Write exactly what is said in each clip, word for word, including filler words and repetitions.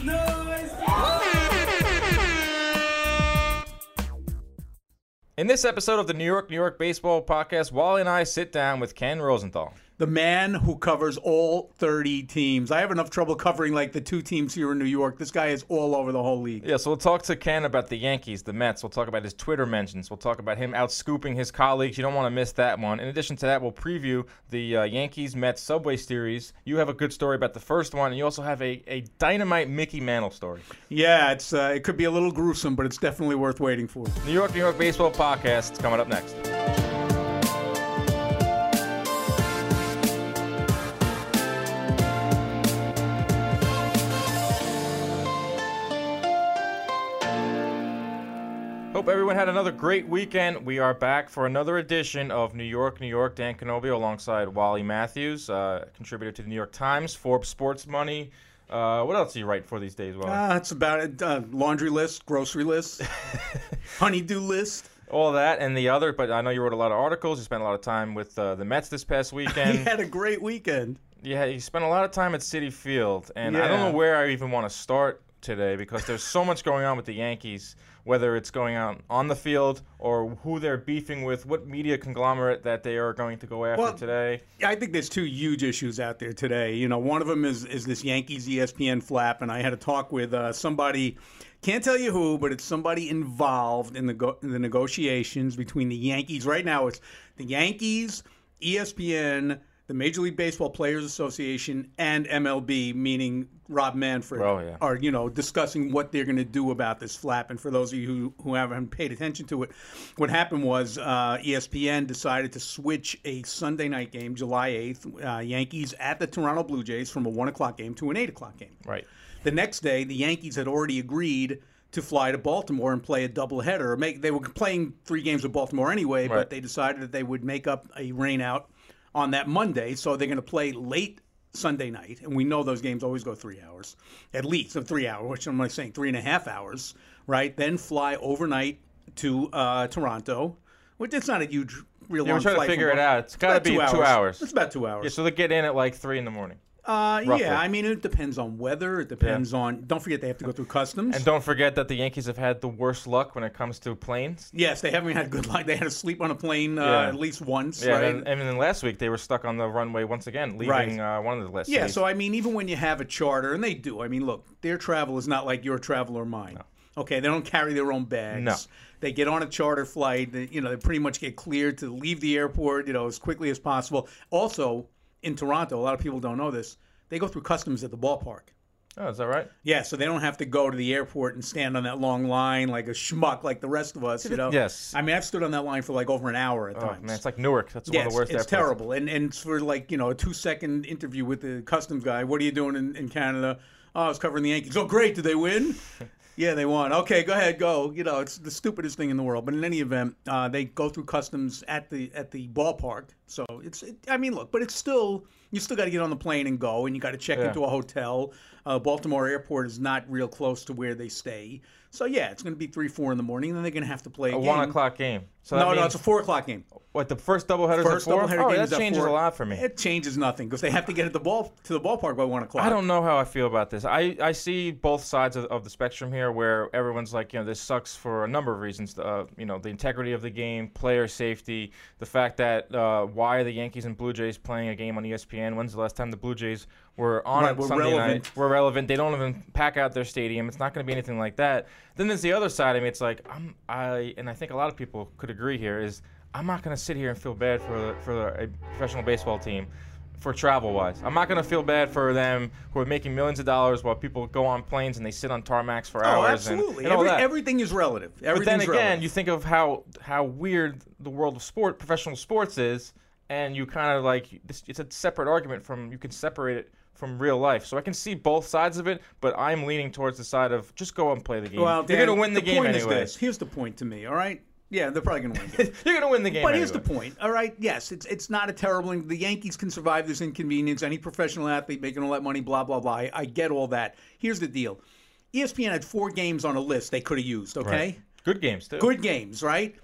In this episode of the New York, New York Baseball Podcast, Wally and I sit down with Ken Rosenthal. The man who covers all thirty teams. I have enough trouble covering like the two teams here in New York. This guy is all over the whole league. Yeah, so we'll talk to Ken about the Yankees, the Mets. We'll talk about his Twitter mentions. We'll talk about him out-scooping his colleagues. You don't want to miss that one. In addition to that, we'll preview the uh, Yankees-Mets Subway Series. You have a good story about the first one, and you also have a, a dynamite Mickey Mantle story. Yeah, it's uh, it could be a little gruesome, but it's definitely worth waiting for. New York, New York Baseball Podcast coming up next. Hope everyone had another great weekend. We are back for another edition of New York, New York. Dan Canobio alongside Wally Matthews, uh, contributor to the New York Times, Forbes Sports Money. Uh, what else do you write for these days, Wally? Uh, that's about it. Uh, laundry list, grocery list, honeydew list. All that and the other, but I know you wrote a lot of articles. You spent a lot of time with uh, the Mets this past weekend. He had a great weekend. Yeah, you spent a lot of time at Citi Field, and yeah. I don't know where I even want to start today because there's so much going on with the Yankees, whether it's going on on the field or who they're beefing with, what media conglomerate that they are going to go after well, today. I think there's two huge issues out there today. You know, one of them is is this Yankees E S P N flap, and I had a talk with uh, somebody, can't tell you who, but it's somebody involved in the go- in the negotiations between the Yankees. Right now, it's the Yankees, E S P N, the Major League Baseball Players Association, and M L B, meaning Rob Manfred, oh, yeah. are, you know, discussing what they're going to do about this flap. And for those of you who, who haven't paid attention to it, what happened was uh, E S P N decided to switch a Sunday night game, July eighth, uh, Yankees at the Toronto Blue Jays, from a one o'clock game to an eight o'clock game. Right. The next day, the Yankees had already agreed to fly to Baltimore and play a doubleheader. Make They were playing three games with Baltimore anyway, right. but they decided that they would make up a rain out on that Monday, so they're going to play late Sunday night, and we know those games always go three hours, at least, so three hours, which I'm like saying three and a half hours, right? Then fly overnight to uh, Toronto, which it's not a huge, real yeah, long we're trying flight. to figure from, it out. It's got to be two hours. two hours. It's about two hours. Yeah, so they get in at like three in the morning. Uh, roughly. yeah, I mean, it depends on weather. It depends yeah. on, don't forget they have to go through customs. And don't forget that the Yankees have had the worst luck when it comes to planes. Yes, they haven't had good luck. They had to sleep on a plane uh, yeah. at least once, yeah, right? And, and then last week they were stuck on the runway once again, leaving right. uh, one of the last Yeah, cities. so I mean, even when you have a charter, and they do, I mean, look, their travel is not like your travel or mine. No. Okay, they don't carry their own bags. No. They get on a charter flight. They, you know, they pretty much get cleared to leave the airport, you know, as quickly as possible. Also, in Toronto, a lot of people don't know this, they go through customs at the ballpark. Oh, is that right? Yeah, so they don't have to go to the airport and stand on that long line like a schmuck like the rest of us, you know? Yes. I mean, I've stood on that line for like over an hour at oh, times. Man, it's like Newark. That's yes, one of the worst it's airports. terrible. And and for like, you know, a two-second interview with the customs guy, what are you doing in, in Canada? Oh, I was covering the Yankees. Oh, great. Did they win? Yeah, they won. Okay, go ahead, go. You know, it's the stupidest thing in the world. But in any event, uh, they go through customs at the at the ballpark. So it's, it, I mean, look, but it's still, you still got to get on the plane and go, and you got to check yeah. into a hotel. Uh, Baltimore Airport is not real close to where they stay. So yeah, it's going to be three, four in the morning, and then they're going to have to play a, a game. one o'clock game. So that no, means, no, it's a four o'clock game. What, the first doubleheader is at First four? doubleheader Oh, game that is at changes four. a lot for me. It changes nothing because they have to get at the ball to the ballpark by one o'clock. I don't know how I feel about this. I, I see both sides of, of the spectrum here, where everyone's like, you know, this sucks for a number of reasons. Uh, you know, the integrity of the game, player safety, the fact that uh, why are the Yankees and Blue Jays playing a game on E S P N? When's the last time the Blue Jays were on right, it Sunday relevant. night? We're relevant. They don't even pack out their stadium. It's not going to be anything like that. Then there's the other side. I mean, it's like I'm I and I think a lot of people could agree here is I'm not going to sit here and feel bad for for a professional baseball team for travel-wise. I'm not going to feel bad for them who are making millions of dollars while people go on planes and they sit on tarmacs for oh, hours. absolutely. And, and all Every, that. Everything is relative. But Everything's then again, relative. you think of how how weird the world of sport, professional sports is, and you kind of like this, it's a separate argument from you can separate it from real life. So I can see both sides of it, but I'm leaning towards the side of just go and play the game. Well, You're Dan, going to win the, the game point anyway. Is this. Here's the point to me, all right? Yeah, they're probably going to win the game. You're going to win the game But anyway. here's the point, all right? Yes, it's it's not a terrible – the Yankees can survive this inconvenience. Any professional athlete making all that money, blah, blah, blah. I, I get all that. Here's the deal. E S P N had four games on a list they could have used, okay? Right. Good games, too. Good games, right?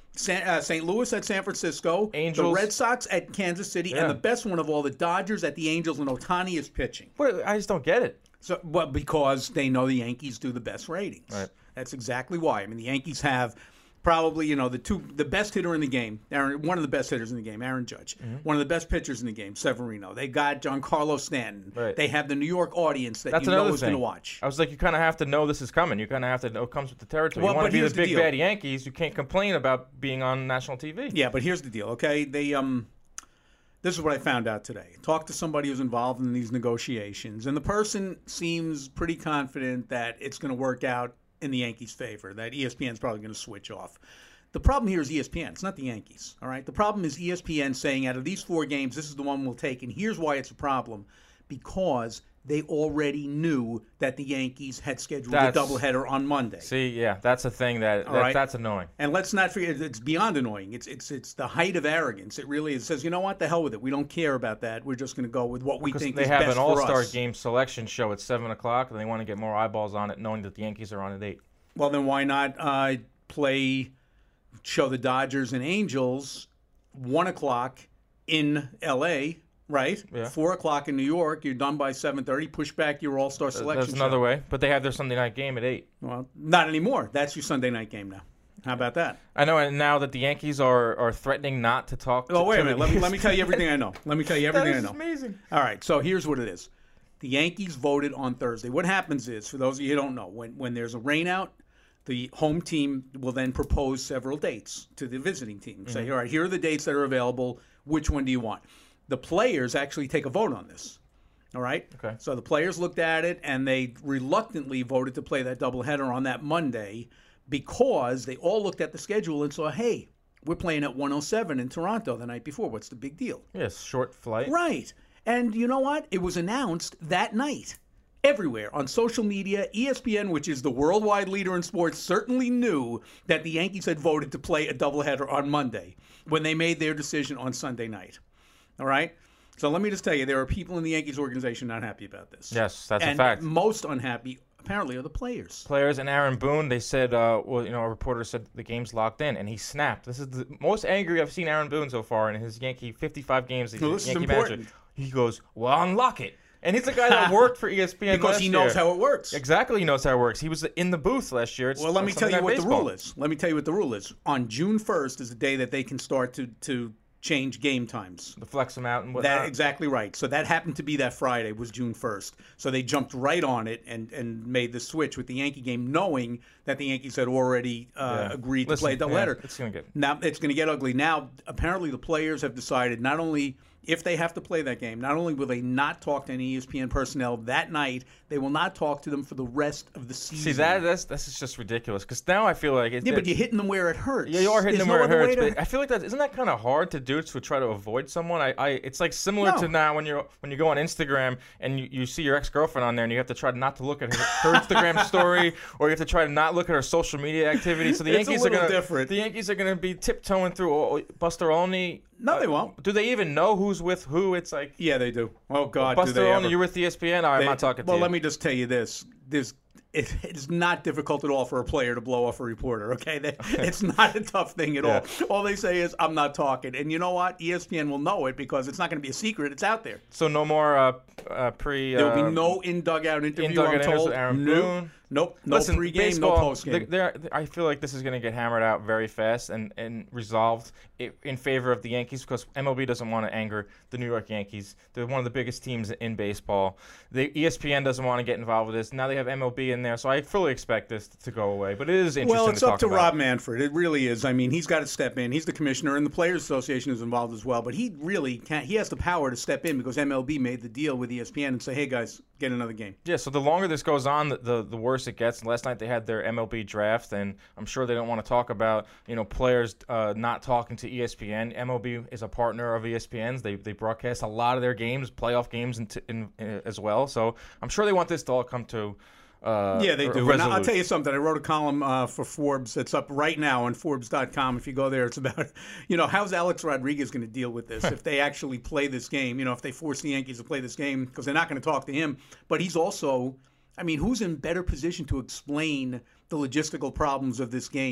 San, uh, Saint Louis at San Francisco, Angels. the Red Sox at Kansas City, Yeah. and the best one of all, the Dodgers at the Angels, and Ohtani is pitching. But I just don't get it. So, well, because they know the Yankees do the best ratings. Right. That's exactly why. I mean, the Yankees have probably, you know, the two, the best hitter in the game, Aaron, one of the best hitters in the game, Aaron Judge. Mm-hmm. One of the best pitchers in the game, Severino. They got Giancarlo Stanton. Right. They have the New York audience that That's you know another is going thing. to watch. I was like, you kind of have to know this is coming. You kind of have to know it comes with the territory. Well, you want but to be here's the the big deal. bad Yankees. You can't complain about being on national T V. Yeah, but here's the deal, okay? They um this is what I found out today. Talked to somebody who's involved in these negotiations, and the person seems pretty confident that it's going to work out in the Yankees' favor, that E S P N's probably going to switch off. The problem here is E S P N. It's not the Yankees, all right? The problem is E S P N saying out of these four games, this is the one we'll take, and here's why it's a problem. Because they already knew that the Yankees had scheduled That's- a doubleheader on Monday. See, yeah, that's a thing that, that right. that's annoying. And let's not forget, it's beyond annoying. It's it's it's the height of arrogance. It really is. It says, you know what, the hell with it. We don't care about that. We're just going to go with what we Because think they is have best an for all-star us. game selection show at seven o'clock, and they want to get more eyeballs on it, knowing that the Yankees are on at eight. Well, then why not uh, play, show the Dodgers and Angels one o'clock in L A, right? Yeah. Four o'clock in New York. You're done by seven thirty. Push back your all-star selection That's another show. way. But they have their Sunday night game at eight. Well, not anymore. That's your Sunday night game now. How about that? I know, and now that the Yankees are, are threatening not to talk to Oh, wait to a minute. the Let me, let me E S P N. tell you everything I know. Let me tell you everything That I is know. amazing. All right, so here's what it is. The Yankees voted on Thursday. What happens is, for those of you who don't know, when, when there's a rainout, the home team will then propose several dates to the visiting team. Say, Mm-hmm. all right, here are the dates that are available. Which one do you want? The players actually take a vote on this. All right? Okay. So the players looked at it, and they reluctantly voted to play that doubleheader on that Monday because they all looked at the schedule and saw, hey, we're playing at one oh seven in Toronto the night before. What's the big deal? Yes, short flight. Right. And you know what? It was announced that night. Everywhere on social media, E S P N, which is the worldwide leader in sports, certainly knew that the Yankees had voted to play a doubleheader on Monday when they made their decision on Sunday night. All right? So let me just tell you, there are people in the Yankees organization not happy about this. Yes, that's and a fact. most unhappy, apparently, are the players. Players and Aaron Boone, they said, uh, well, you know, a reporter said the game's locked in, and he snapped. This is the most angry I've seen Aaron Boone so far in his Yankee fifty-five games. He's Well, a this is Yankee important. manager. He goes, well, unlock it. And he's the guy that worked for E S P N Because last he knows year. how it works. Exactly, he knows how it works. He was in the booth last year. It's Well, let me tell Sunday you Night what the Baseball. rule is. Let me tell you what the rule is. On June first is the day that they can start to, to change game times. To flex them out and whatnot. That exactly right. So that happened to be that Friday, was June first. So they jumped right on it and, and made the switch with the Yankee game, knowing that the Yankees had already uh, Yeah. agreed Listen, to play a yeah, doubleheter. it's gonna get Now it's going to get ugly. Now apparently the players have decided not only if they have to play that game, not only will they not talk to any E S P N personnel that night, they will not talk to them for the rest of the season. See, that that's that's just ridiculous. Because now I feel like it's Yeah, but you're hitting them where it hurts. Yeah, you are hitting There's them where no it other hurts. way to- But I feel like that isn't that kind of hard to do to try to avoid someone. I, I it's like similar No. to now when you when you go on Instagram and you, you see your ex girlfriend on there and you have to try not to look at her, her Instagram story, or you have to try to not look at her social media activity. So the It's a Yankees are little gonna different. the Yankees are gonna be tiptoeing through oh, Buster Olney. No, Uh, they won't. Do they even know who's with who? It's like Yeah, they do. Oh God, do Buster they Olney, ever? you're with E S P N. All right, I'm They- not talking well, to you. let me just tell you this: there's it, it's not difficult at all for a player to blow off a reporter. Okay, they, it's not a tough thing at Yeah. all. All they say is, "I'm not talking," and you know what? E S P N will know it because it's not going to be a secret. It's out there. So no more uh, uh, pre. There will uh, be no in dugout interview. in dugout I'm interviews told. with Aaron Nope. Boone. Nope. No Listen, pregame, baseball, no postgame. they're- they're- I feel like this is going to get hammered out very fast and, and resolved i- in favor of the Yankees because M L B doesn't want to anger the New York Yankees. They're one of the biggest teams in baseball. The E S P N doesn't want to get involved with this. Now they have M L B in there, so I fully expect this to go away. But it is interesting Well, it's to up talk to about. Rob Manfred. It really is. I mean, he's got to step in. He's the commissioner, and the Players Association is involved as well. But he really can't. He has the power to step in because M L B made the deal with E S P N and say, "Hey, guys, get another game." Yeah, so the longer this goes on, the, the the worse it gets. Last night they had their M L B draft, and I'm sure they don't want to talk about you know players uh, not talking to E S P N. M L B is a partner of E S P N's. They they broadcast a lot of their games, playoff games, in, in, in, as well. So I'm sure they want this to all come to. Uh, Yeah, they a- a do. And I'll resolution. tell you something. I wrote a column uh, for Forbes that's up right now on Forbes dot com. If you go there, it's about, you know, how's Alex Rodriguez going to deal with this if they actually play this game? You know, if they force the Yankees to play this game, because they're not going to talk to him. But he's also, I mean, who's in better position to explain the logistical problems of this game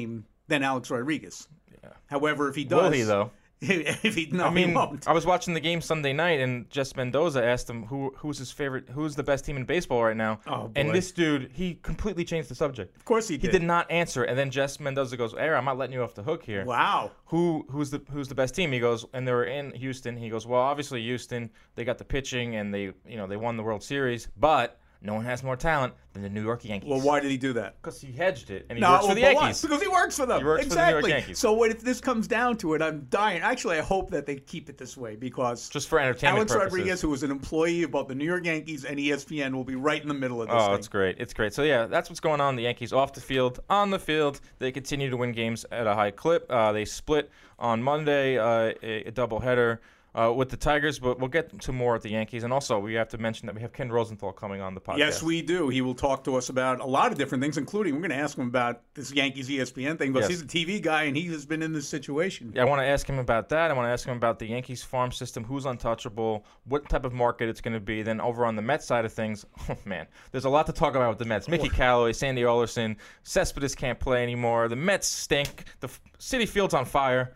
than Alex Rodriguez. Yeah. However, if he does, Will he though? if he no, I mean, he won't. I was watching the game Sunday night, and Jess Mendoza asked him who who's his favorite, who's the best team in baseball right now. Oh, boy. And this dude, he completely changed the subject. Of course he He did. did not answer, and then Jess Mendoza goes, "Aaron, I'm not letting you off the hook here. Wow. Who who's the who's the best team?" He goes, and they were in Houston. He goes, "Well, obviously Houston, they got the pitching, and they you know they won the World Series, but no one has more talent than the New York Yankees." Well, why did he do that? Because he hedged it, and he No, works for the but why? Yankees. Because he works for them. He works for the New exactly. York Yankees. So what if this comes down to it? I'm dying. Actually, I hope that they keep it this way because Just for entertainment Alex purposes. Rodriguez, who was an employee of both the New York Yankees and E S P N, will be right in the middle of this Oh, thing. it's great. It's great. So, yeah, that's what's going on. The Yankees off the field, on the field. They continue to win games at a high clip. Uh, they split on Monday, uh, a, a doubleheader uh, with the Tigers, but we'll get to more at the Yankees. And also, we have to mention that we have Ken Rosenthal coming on the podcast. Yes, we do. He will talk to us about a lot of different things, including we're going to ask him about this Yankees E S P N thing because Yes. he's a T V guy and he has been in this situation. Yeah, I want to ask him about that. I want to ask him about the Yankees farm system, who's untouchable, what type of market it's going to be. Then over on the Mets side of things, oh, man, there's a lot to talk about with the Mets. Mickey Callaway, Sandy Alderson, Cespedes can't play anymore. The Mets stink. The f- City Field's on fire.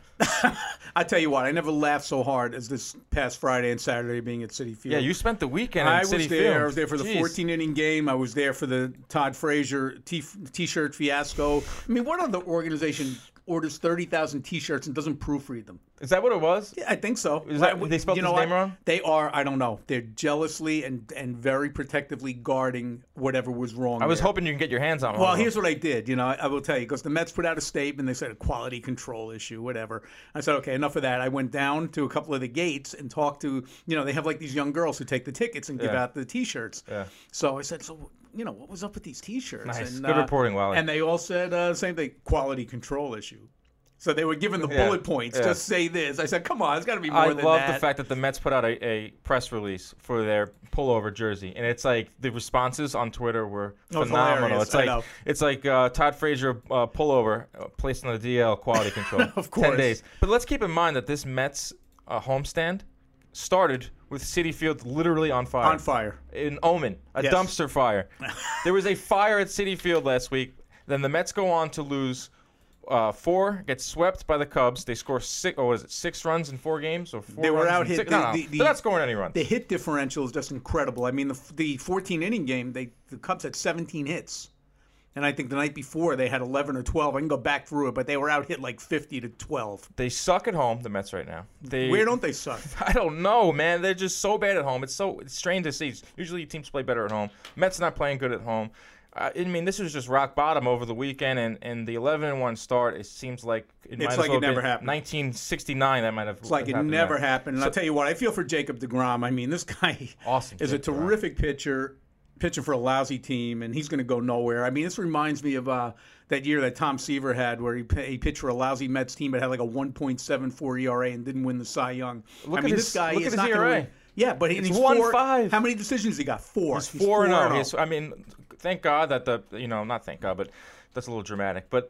I tell you what, I never laughed so hard as this past Friday and Saturday being at City Field. Yeah, you spent the weekend at I City was there. Field. I was there for the Jeez. fourteen-inning game. I was there for the Todd Frazier t- T-shirt fiasco. I mean, what other organization orders thirty thousand T-shirts and doesn't proofread them? Is that what it was? Yeah, I think so. Is that- Why- they spelled you his know name what? wrong? They are. I don't know. They're jealously and and very protectively guarding whatever was wrong. I was there. hoping you can get your hands on one. Well, of them. here's what I did. You know, I, I will tell you because the Mets put out a statement. They said a quality control issue, whatever. I said, okay, enough of that. I went down to a couple of the gates and talked to. You know, they have like these young girls who take the tickets and give Yeah. out the T-shirts. Yeah. So I said, so you know, what was up with these T-shirts? Nice. And, Good uh, reporting, Wally. And they all said uh, same thing: quality control issue. So they were given the Yeah. bullet points. Yeah. Just say this. I said, come on, it's got to be more I than love that. the fact that the Mets put out a, a press release for their pullover jersey, and it's like the responses on Twitter were Oh, it's phenomenal. hilarious. It's I like know. it's like uh, Todd Frazier uh, pullover uh, placed on the D L quality control. Of ten course. days. But let's keep in mind that this Mets uh, homestand started with City Field literally on fire. On fire. An omen, a Yes. dumpster fire. There was a fire at City Field last week. Then the Mets go on to lose. Uh, four get swept by the Cubs. They score six. Oh, was it six runs in four games or four? They were runs out in hit. Six? The- no, no, the- the- they're not scoring any runs. The hit differential is just incredible. I mean, the the fourteen-inning game, they the Cubs had seventeen hits. And I think the night before they had eleven or twelve. I can go back through it, but they were out hit like fifty to twelve. They suck at home. The Mets right now. They, Where don't they suck? I don't know, man. They're just so bad at home. It's so it's strange to see. Usually teams play better at home. Mets not playing good at home. Uh, I mean, this was just rock bottom over the weekend, and, and the eleven and one start. It seems like it might It's as like well it never been happened. nineteen sixty-nine. That might have. It's like it never happened. And I'll tell you what, I feel for Jacob deGrom. I mean, this guy Awesome is a kid, DeGrom. terrific pitcher, pitching for a lousy team, and he's going to go nowhere. I mean, this reminds me of uh, that year that Tom Seaver had where he, he pitched for a lousy Mets team but had like a one point seven four E R A and didn't win the Cy Young. Look I at mean, his- this guy look is at his not E R A. going to win. Yeah, but It's he's one four, five. How many decisions he got? Four. He's four and oh. zero. He's- I mean, thank God that the you know not thank God, but that's a little dramatic. But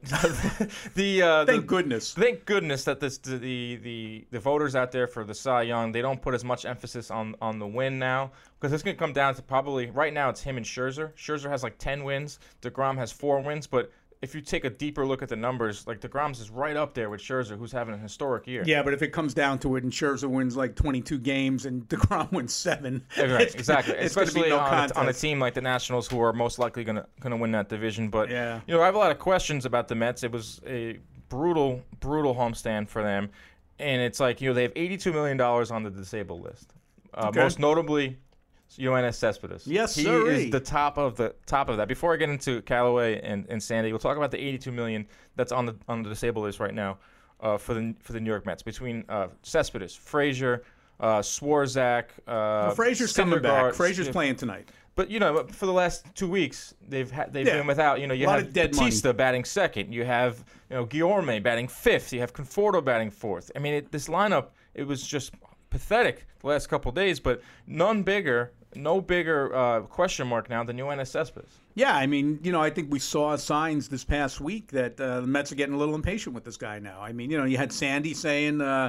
the uh, Thank the, goodness. Thank goodness that this the, the the voters out there for the Cy Young, they don't put as much emphasis on on the win now because it's going to come down to probably right now it's him and Scherzer. Scherzer has like ten wins. DeGrom has four wins, but if you take a deeper look at the numbers, like DeGrom's is right up there with Scherzer, who's having a historic year. Yeah, but if it comes down to it and Scherzer wins like twenty-two games and DeGrom wins seven, Yeah, right, it's- exactly. it's gonna Especially be no on, a, on a contest. team like the Nationals, who are most likely going to going to win that division. But Yeah. you know, I have a lot of questions about the Mets. It was a brutal, brutal homestand for them, and it's like you know they have eighty-two million dollars on the disabled list. Uh, Okay. Most notably, Yoenis Cespedes. Yes, he sirree. is the top of the top of that. Before I get into Callaway and, and Sandy, we'll talk about the eighty-two million dollars that's on the on the disabled list right now uh, for the for the New York Mets between uh, Cespedes, Frazier, uh, Swarzak. Uh, Well, Frazier's coming back. Syndergaard, Frazier's yeah. playing tonight. But you know, for the last two weeks, they've had they've Yeah. been without. You know, you A lot have of dead Batista batting second. You have you know Guillorme batting fifth. You have Conforto batting fourth. I mean, it, this lineup it was just pathetic the last couple of days, but none bigger, no bigger uh, question mark now than Yoenis Cespedes. Yeah, I mean, you know, I think we saw signs this past week that uh, the Mets are getting a little impatient with this guy now. I mean, you know, you had Sandy saying, uh,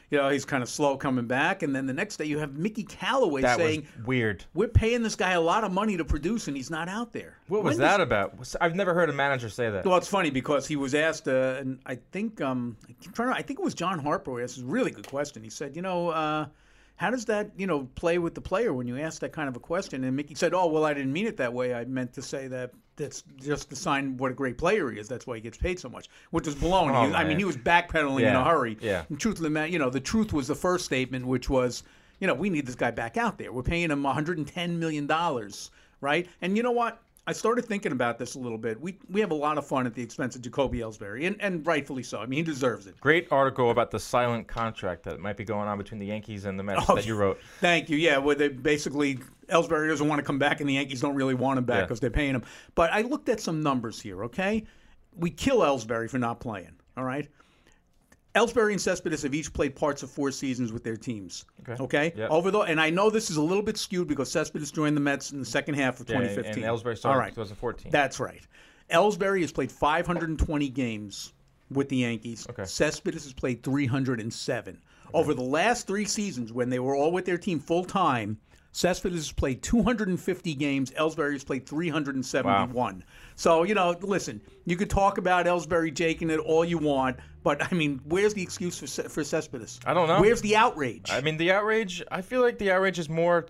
you know, he's kind of slow coming back. And then the next day you have Mickey Callaway That saying, was weird. we're paying this guy a lot of money to produce, and he's not out there. What was When that does- about? I've never heard a manager say that. Well, it's funny because he was asked, uh, and I think, um, I'm trying to, I think it was John Harper who asked a really good question. He said, you know, uh, how does that, you know, play with the player when you ask that kind of a question? And Mickey said, oh, well, I didn't mean it that way. I meant to say that that's just to sign what a great player he is. That's why he gets paid so much, which is baloney. Oh, He- I mean, man. he was backpedaling in Yeah, a hurry. yeah. And truth of the matter, you know, the truth was the first statement, which was, you know, we need this guy back out there. We're paying him one hundred ten million dollars, right? And you know what? I started thinking about this a little bit. We we have a lot of fun at the expense of Jacoby Ellsbury, and, and rightfully so. I mean, he deserves it. Great article about the silent contract that might be going on between the Yankees and the Mets Oh, that you wrote. Thank you. Yeah, where they basically Ellsbury doesn't want to come back, and the Yankees don't really want him back Yeah. because they're paying him. But I looked at some numbers here. Okay, we kill Ellsbury for not playing. All right. Ellsbury and Cespedes have each played parts of four seasons with their teams. Okay. Okay. Yep. Over the and I know this is a little bit skewed because Cespedes joined the Mets in the second half of Yeah, twenty and fifteen. Ellsbury All started right. in twenty fourteen. That's right. Ellsbury has played five hundred twenty games with the Yankees. Okay. Cespedes has played three hundred seven. Over the last three seasons, when they were all with their team full time, Cespedes has played two hundred fifty games. Ellsbury has played three hundred seventy-one. So, you know, listen, you could talk about Ellsbury jaking it all you want, but, I mean, where's the excuse for, Ce- for Cespedes? I don't know. Where's the outrage? I mean, the outrage, I feel like the outrage is more,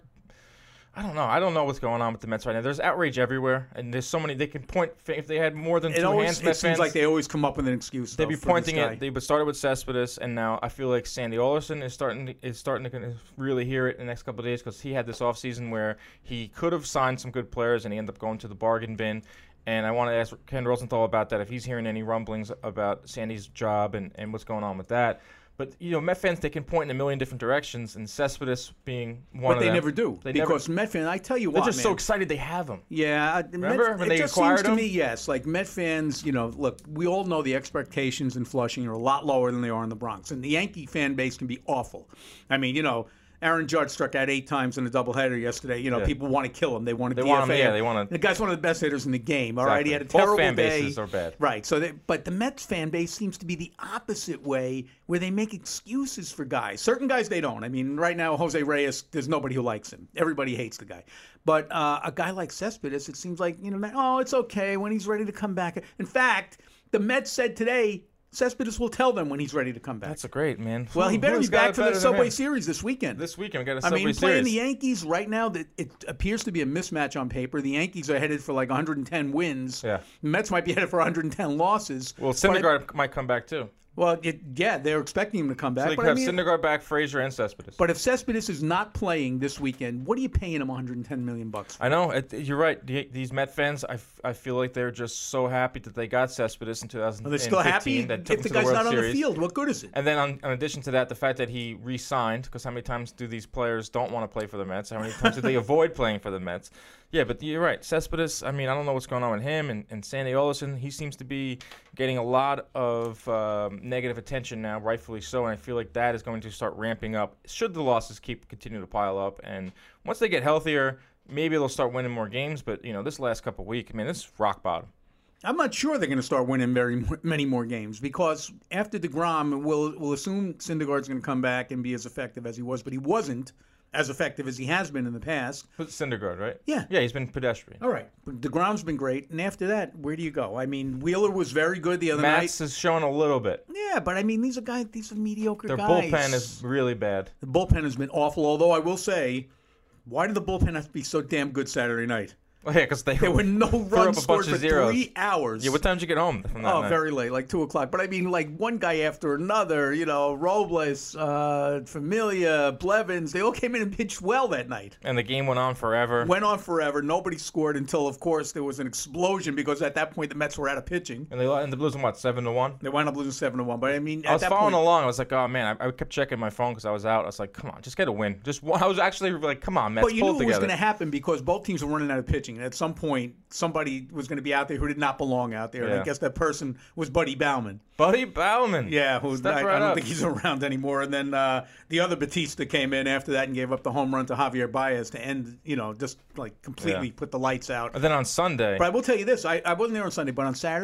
I don't know. I don't know what's going on with the Mets right now. There's outrage everywhere, and there's so many, they can point, if they had more than it two always, hands, it Mets seems fans, like they always come up with an excuse. they'd though, be for pointing this guy. it. They would started with Cespedes, and now I feel like Sandy Alderson is starting to, is starting to really hear it in the next couple of days because he had this offseason where he could have signed some good players, and he ended up going to the bargain bin. And I want to ask Ken Rosenthal about that, if he's hearing any rumblings about Sandy's job and, and what's going on with that. But, you know, Met fans, they can point in a million different directions, and Cespedes being one But of they them. never do. They because Met fans, I tell you They're what, just man, so excited they have him. Yeah, I- Remember Met, when it they just acquired seems to him? me, yes. Like Met fans, you know, look, we all know the expectations in Flushing are a lot lower than they are in the Bronx, and the Yankee fan base can be awful. I mean, you know, Aaron Judge struck out eight times in a doubleheader yesterday. You know, Yeah. people want to kill him. They want to They D F A want him, yeah, they wanna- The guy's one of the best hitters in the game. All right, he had a Exactly. Both terrible fan day. bases are bad. Right. So, they, but the Mets fan base seems to be the opposite way, where they make excuses for guys. Certain guys they don't. I mean, right now Jose Reyes, there's nobody who likes him. Everybody hates the guy. But uh, a guy like Cespedes, it seems like, you know, oh, it's okay when he's ready to come back. In fact, the Mets said today Cespedes will tell them when he's ready to come back. That's a great, man. well, he Who- better who's be got back it for better the than Subway him? Series this weekend. This weekend, we got a I Subway mean, playing Series. the Yankees right now, that it appears to be a mismatch on paper. The Yankees are headed for like one hundred ten wins. Yeah. The Mets might be headed for one hundred ten losses. Well, But I- Syndergaard might come back, too. Well, it, yeah, they're expecting him to come back. So they but could I have mean, Syndergaard back, Frazier, and Cespedes. but if Cespedes is not playing this weekend, what are you paying him one hundred ten million bucks for? I know it, you're right. The, these Met fans, I, f- I feel like they're just so happy that they got Cespedes in two thousand fifteen. Are they still happy? That took If them the to guy's World not on the Series. field, what good is it? And then, on, in addition to that, the fact that he re-signed, because how many times do these players don't want to play for the Mets? How many times do they avoid playing for the Mets? Yeah, but you're right. Cespedes, I mean, I don't know what's going on with him. And, and Sandy Alderson, he seems to be getting a lot of um, negative attention now, rightfully so. And I feel like that is going to start ramping up should the losses keep continue to pile up. And once they get healthier, maybe they'll start winning more games. But, you know, this last couple of weeks, I mean, this is rock bottom. I'm not sure they're going to start winning very many more games because after DeGrom, we'll, we'll assume Syndergaard's going to come back and be as effective as he was, but he wasn't as effective as he has been in the past. Who's Syndergaard, right? Yeah. Yeah, he's been pedestrian. All right. But DeGrom's been great. And after that, where do you go? I mean, Wheeler was very good the other Mats night. is showing a little bit. Yeah, but I mean, these are guys, these are mediocre Their guys. bullpen is really bad. The bullpen has been awful, although I will say, why did the bullpen have to be so damn good Saturday night? Oh, yeah, because they There were no threw up runs a scored bunch for of zeros. three hours. Yeah, what time did you get home from that Oh, night? very late, like two o'clock. But I mean, like one guy after another. You know, Robles, uh, Familia, Blevins. They all came in and pitched well that night. And the game went on forever. Went on forever. Nobody scored until, of course, there was an explosion because at that point the Mets were out of pitching. And they lo- and the Blues won what, seven to one. They wound up losing seven to one. But I mean, at I was that following point, along. I was like, oh man, I, I kept checking my phone because I was out. I was like, come on, just get a win. Just one. I was actually like, come on, Mets, but you pull knew it it was together. going to happen because both teams were running out of pitching. And at some point, somebody was going to be out there who did not belong out there. And I Yeah. guess that person was Buddy Bauman. Buddy Bauman. Yeah, who Step I, right I don't up. think he's around anymore. And then uh, the other Batista came in after that and gave up the home run to Javier Baez to end, you know, just like completely Yeah. put the lights out. And then on Sunday, But I will tell you this: I, I wasn't there on Sunday, but on Saturday,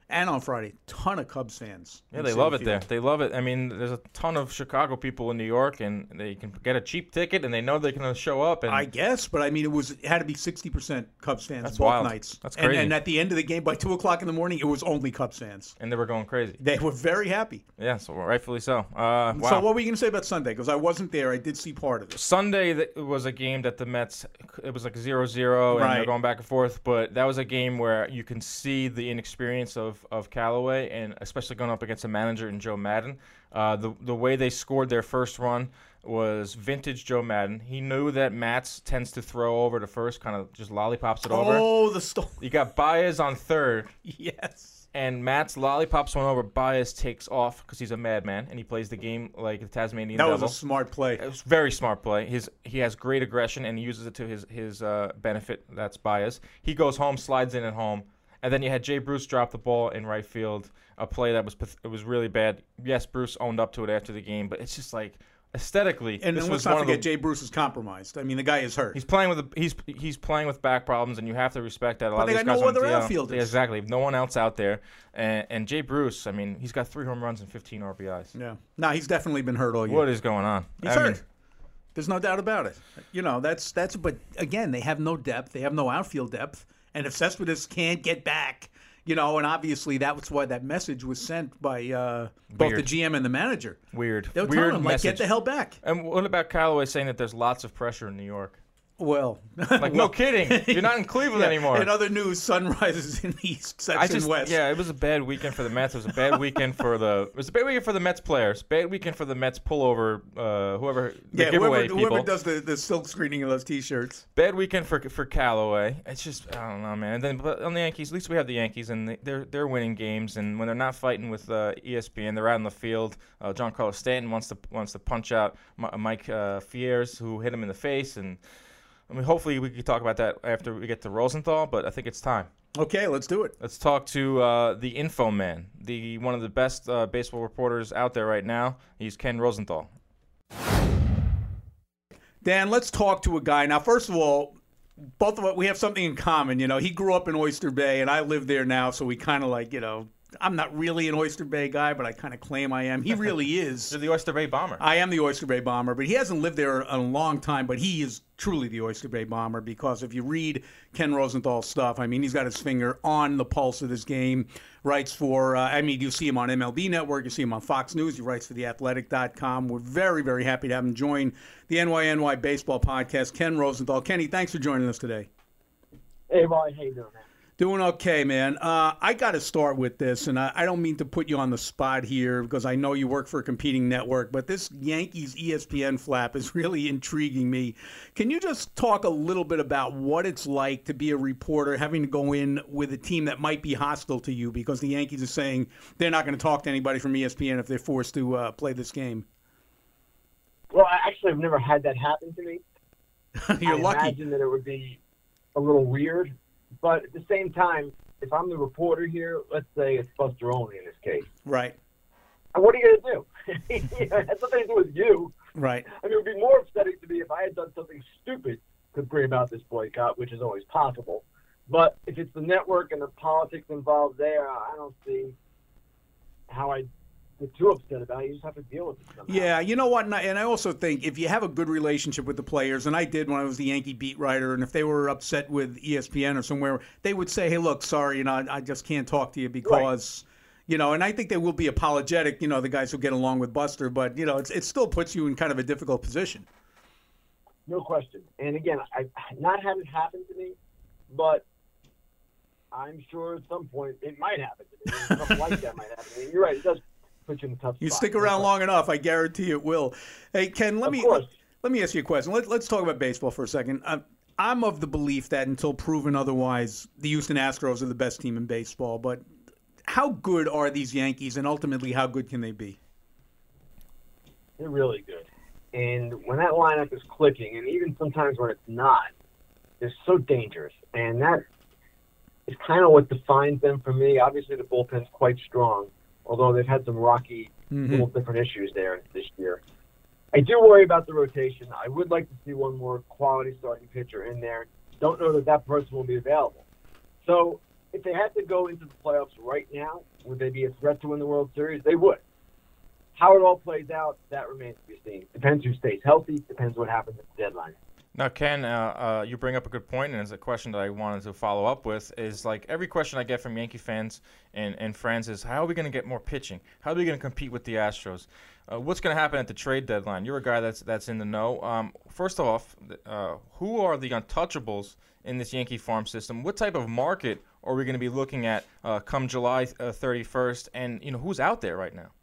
And on Friday, ton of Cubs fans. Yeah, in they Citi love it Field. there. They love it. I mean, there's a ton of Chicago people in New York, and they can get a cheap ticket, and they know they can show up. And I guess, but I mean, it was it had to be sixty percent Cubs fans That's both wild. nights. That's And, crazy. and at the end of the game, by two o'clock in the morning, it was only Cubs fans. and they were going crazy. They were very happy. Yeah, so rightfully so. Uh, wow. So what were you going to say about Sunday? Because I wasn't there. I did see part of it. Sunday th- was a game that the Mets, it was like zero zero, and Right. they're going back and forth. But that was a game where you can see the inexperience of, of Callaway, and especially going up against a manager in Joe Madden. Uh, the the way they scored their first run was vintage Joe Madden. He knew that Matz tends to throw over to first, kind of just lollipops it over. Oh, the story. You got Baez on third, Yes. and Matz lollipops one over. Baez takes off because he's a madman, and he plays the game like the Tasmanian That Devil. was a smart play. It was a very smart play. His he has great aggression and he uses it to his his uh, benefit. That's Baez. He goes home, slides in at home, and then you had Jay Bruce drop the ball in right field. A play that was path- it was really bad. Yes, Bruce owned up to it after the game, but it's just like aesthetically, And this then was let's not one of forget, the, Jay Bruce is compromised. I mean, the guy is hurt. He's playing with a, he's he's playing with back problems, and you have to respect that. A lot they of these got guys no on the other D L outfielders. Yeah, exactly. No one else out there, and, and Jay Bruce. I mean, he's got three home runs and fifteen R B Is. Yeah. No, he's definitely been hurt all year. What is going on? He's I hurt. mean, There's no doubt about it. You know, that's that's. But again, they have no depth. They have no outfield depth. And if Cespedes can't get back, you know, and obviously that was why that message was sent by uh, both Weird. the G M and the manager. weird. They were weird telling him, like, message. get the hell back. And what about Callaway saying that there's lots of pressure in New York? Well, Like, no kidding. You're not in Cleveland yeah. anymore. In other news, Sunrise is in the East section I just, West. yeah, it was a bad weekend for the Mets. It was a bad weekend for the. It was a bad weekend for the Mets players. Bad weekend for the Mets pullover. Uh, whoever the Yeah, giveaway whoever, people. whoever does the, the silk screening of those T-shirts. Bad weekend for for Callaway. It's just I don't know, man. And then but on the Yankees, at least we have the Yankees, and they- they're they're winning games. And when they're not fighting with uh, E S P N, they're out in the field. Uh, John Carlos Stanton wants to wants to punch out M- Mike uh, Fiers, who hit him in the face. And I mean, hopefully we can talk about that after we get to Rosenthal. But I think it's time. Okay, let's do it. Let's talk to uh, the Info Man, the one of the best uh, baseball reporters out there right now. He's Ken Rosenthal. Dan, let's talk to a guy. Now, first of all, both of us, we have something in common. You know, he grew up in Oyster Bay, and I live there now, so we kind of like, you know, I'm not really an Oyster Bay guy, but I kind of claim I am. He really is. You're the Oyster Bay Bomber. I am the Oyster Bay Bomber, but he hasn't lived there a long time, but he is truly the Oyster Bay Bomber because if you read Ken Rosenthal's stuff, I mean, he's got his finger on the pulse of this game. Writes for, uh, I mean, you see him on M L B Network, you see him on Fox News, he writes for the athletic dot com. We're very, very happy to have him join the N Y N Y Baseball Podcast. Ken Rosenthal. Kenny, thanks for joining us today. Hey, Ryan, how you doing, man? Doing okay, man. Uh, I got to start with this, and I, I don't mean to put you on the spot here because I know you work for a competing network, but this Yankees E S P N flap is really intriguing me. Can you just talk a little bit about what it's like to be a reporter having to go in with a team that might be hostile to you because the Yankees are saying they're not going to talk to anybody from E S P N if they're forced to uh, play this game? Well, I actually have never had that happen to me. You're I lucky. imagine that it would be a little weird, but at the same time, if I'm the reporter here, let's say it's Buster Olney in this case, Right, what are you going to do? It has nothing to do with you. right. I mean, it would be more upsetting to me if I had done something stupid to bring about this boycott, which is always possible. But if it's the network and the politics involved there, I don't see how I get too upset about it. You just have to deal with it somehow. Yeah, you know what? And I, and I also think if you have a good relationship with the players, and I did when I was the Yankee beat writer, and if they were upset with E S P N or somewhere, they would say, hey, look, sorry, you know, I, I just can't talk to you because, you know, and I think they will be apologetic, you know, the guys who get along with Buster, but, you know, it's, it still puts you in kind of a difficult position. No question. And again, I've not had it happen to me, but I'm sure at some point it might happen to me. Something like that might happen to me. You're right. It does put you in a tough You spot. stick around long enough, I guarantee it will. Hey, Ken, let Of me course. let me ask you a question. Let, let's talk about baseball for a second. I'm, I'm of the belief that until proven otherwise, the Houston Astros are the best team in baseball. But how good are these Yankees, and ultimately, how good can they be? They're really good. And when that lineup is clicking, and even sometimes when it's not, they're so dangerous. And that is kind of what defines them for me. Obviously, the bullpen's quite strong, although they've had some rocky, Mhm. little different issues there this year. I do worry about the rotation. I would like to see one more quality starting pitcher in there. Don't know that that person will be available. So if they had to go into the playoffs right now, would they be a threat to win the World Series? They would. How it all plays out, that remains to be seen. Depends who stays healthy. Depends what happens at the deadline. Now, Ken, uh, uh, you bring up a good point, and it's a question that I wanted to follow up with. Is like every question I get from Yankee fans and, and friends is, how are we going to get more pitching? How are we going to compete with the Astros? Uh, what's going to happen at the trade deadline? You're a guy that's that's in the know. Um, first off, uh, who are the untouchables in this Yankee farm system? What type of market are we going to be looking at uh, come July thirty-first? And you know, who's out there right now?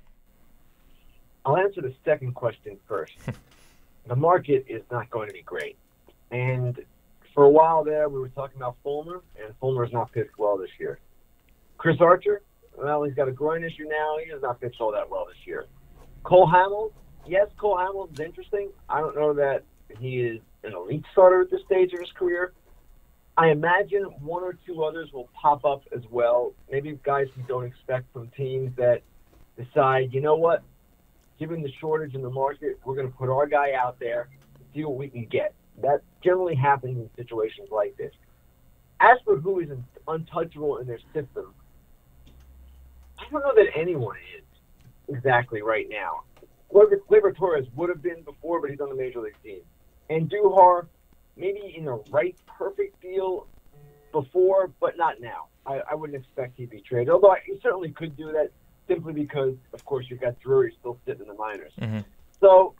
I'll answer the second question first. The market is not going to be great. And for a while there, we were talking about Fulmer, and Fulmer has not pitched well this year. Chris Archer, well, he's got a groin issue now. He has not pitched all that well this year. Cole Hamels, yes, Cole Hamels is interesting. I don't know that he is an elite starter at this stage of his career. I imagine one or two others will pop up as well. Maybe guys we don't expect from teams that decide, you know what, given the shortage in the market, we're going to put our guy out there and see what we can get. That generally happens in situations like this. As for who is untouchable in their system, I don't know that anyone is exactly right now. Gleyber Torres would have been before, but he's on the Major League team. And Duhar, maybe in the right perfect deal before, but not now. I, I wouldn't expect he'd be traded, although I, he certainly could do that, simply because, of course, you've got Drury still sitting in the minors. Mm-hmm. So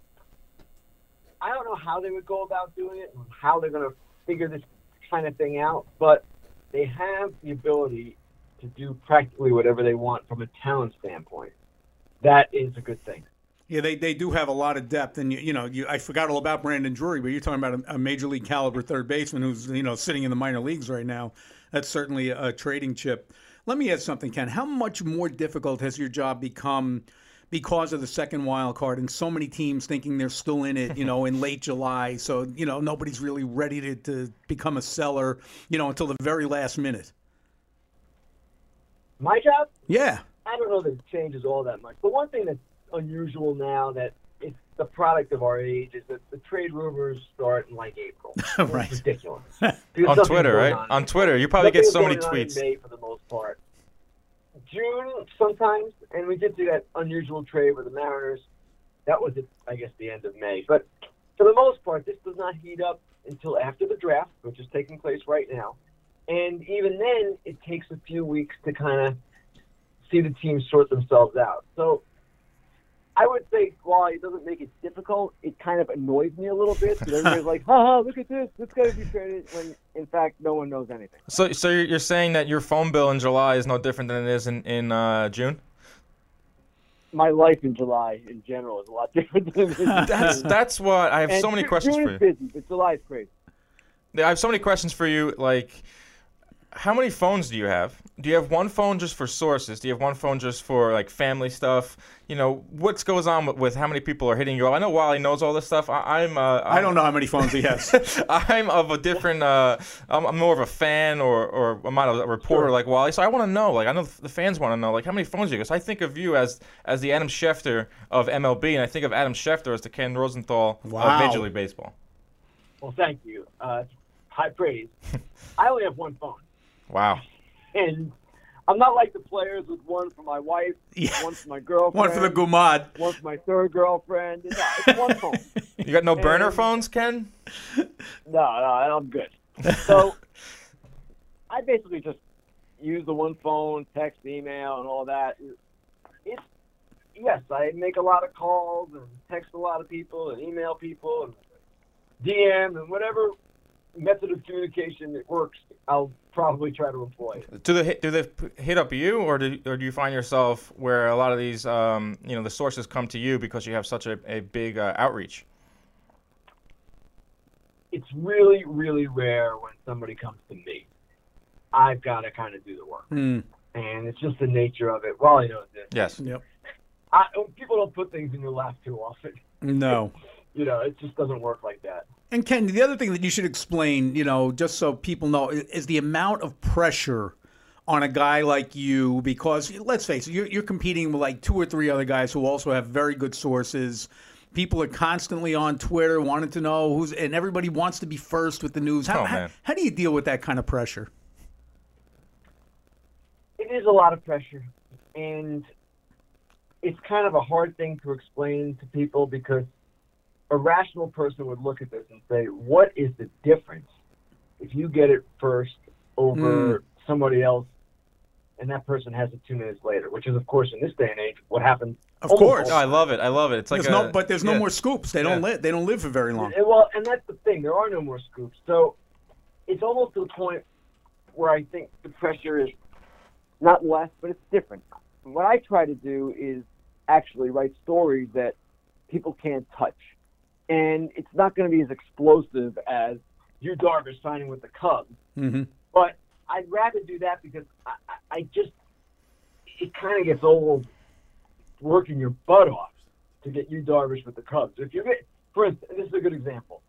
I don't know how they would go about doing it and how they're going to figure this kind of thing out, but they have the ability to do practically whatever they want from a talent standpoint. That is a good thing. Yeah, they, they do have a lot of depth, and you, you know, you, I forgot all about Brandon Drury, but you're talking about a, a major league caliber third baseman who's you know sitting in the minor leagues right now. That's certainly a, a trading chip. Let me ask something, Ken. How much more difficult has your job become because of the second wild card and so many teams thinking they're still in it, you know, in late July? So you know nobody's really ready to, to become a seller, you know, until the very last minute. My job? Yeah. I don't know that it changes all that much. But one thing that's unusual now, that it's the product of our age, is that the trade rumors start in like April. Right. It's ridiculous. On Twitter, right? On, on Twitter. You probably get so many tweets. In May for the most part. June sometimes, and we did see that unusual trade with the Mariners. That was, at, I guess, the end of May. But for the most part, this does not heat up until after the draft, which is taking place right now. And even then, it takes a few weeks to kind of see the teams sort themselves out. So I would say, while it doesn't make it difficult, it kind of annoys me a little bit. Because everybody's like, ha ha, look at this. This guy's be traded, when in fact, no one knows anything. So so you're you're saying that your phone bill in July is no different than it is in, in uh, June? My life in July, in general, is a lot different than it is in That's, June. that's what I have And so many June questions is for you. busy, but July is crazy. I have so many questions for you, like, how many phones do you have? Do you have one phone just for sources? Do you have one phone just for, like, family stuff? You know, what goes on with, with how many people are hitting you up? I know Wally knows all this stuff. I, I'm, uh, I'm I don't know how many phones he has. I'm of a different, uh, I'm, I'm more of a fan or, or I'm not a reporter Sure. like Wally. So I want to know, like, I know the fans want to know, like, how many phones you got? 'Cause I think of you as, as the Adam Schefter of M L B, and I think of Adam Schefter as the Ken Rosenthal Wow. of Major League Baseball. Well, thank you. Uh, high praise. I only have one phone. Wow. And I'm not like the players with one for my wife, Yeah. one for my girlfriend, One for the Gumad. one for my third girlfriend. No, it's one phone. You got no burner And- phones, Ken? No, no, I'm good. So I basically just use the one phone, text, email, and all that. It's yes, I make a lot of calls and text a lot of people and email people and D M and whatever method of communication that works, I'll probably try to employ it. Do they hit, do they p- hit up you, or do or do you find yourself where a lot of these, um, you know, the sources come to you because you have such a, a big uh, outreach? It's really, really rare when somebody comes to me. I've got to kind of do the work. Mm. And it's just the nature of it. Wally knows this. Yes. Yep. I, people don't put things in your lap too often. No. You know, it just doesn't work like that. And Ken, the other thing that you should explain, you know, just so people know, is the amount of pressure on a guy like you, because let's face it, you're, you're competing with like two or three other guys who also have very good sources. People are constantly on Twitter wanting to know who's, and everybody wants to be first with the news. How, Oh, how, man. how do you deal with that kind of pressure? is a lot of pressure, and it's kind of a hard thing to explain to people because a rational person would look at this and say, what is the difference if you get it first over mm. somebody else and that person has it two minutes later, which is, of course, in this day and age, what happens. Of course. Oh, I love it. I love it. It's like there's a, no, But there's yeah. no more scoops. They don't, yeah. live, they don't live for very long. And, well, and that's the thing. There are no more scoops. So it's almost to the point where I think the pressure is not less, but it's different. What I try to do is actually write stories that people can't touch. And it's not going to be as explosive as Yu Darvish signing with the Cubs. Mm-hmm. But I'd rather do that because I, I just, it kind of gets old working your butt off to get Yu Darvish with the Cubs. If you get, for instance, this is a good example.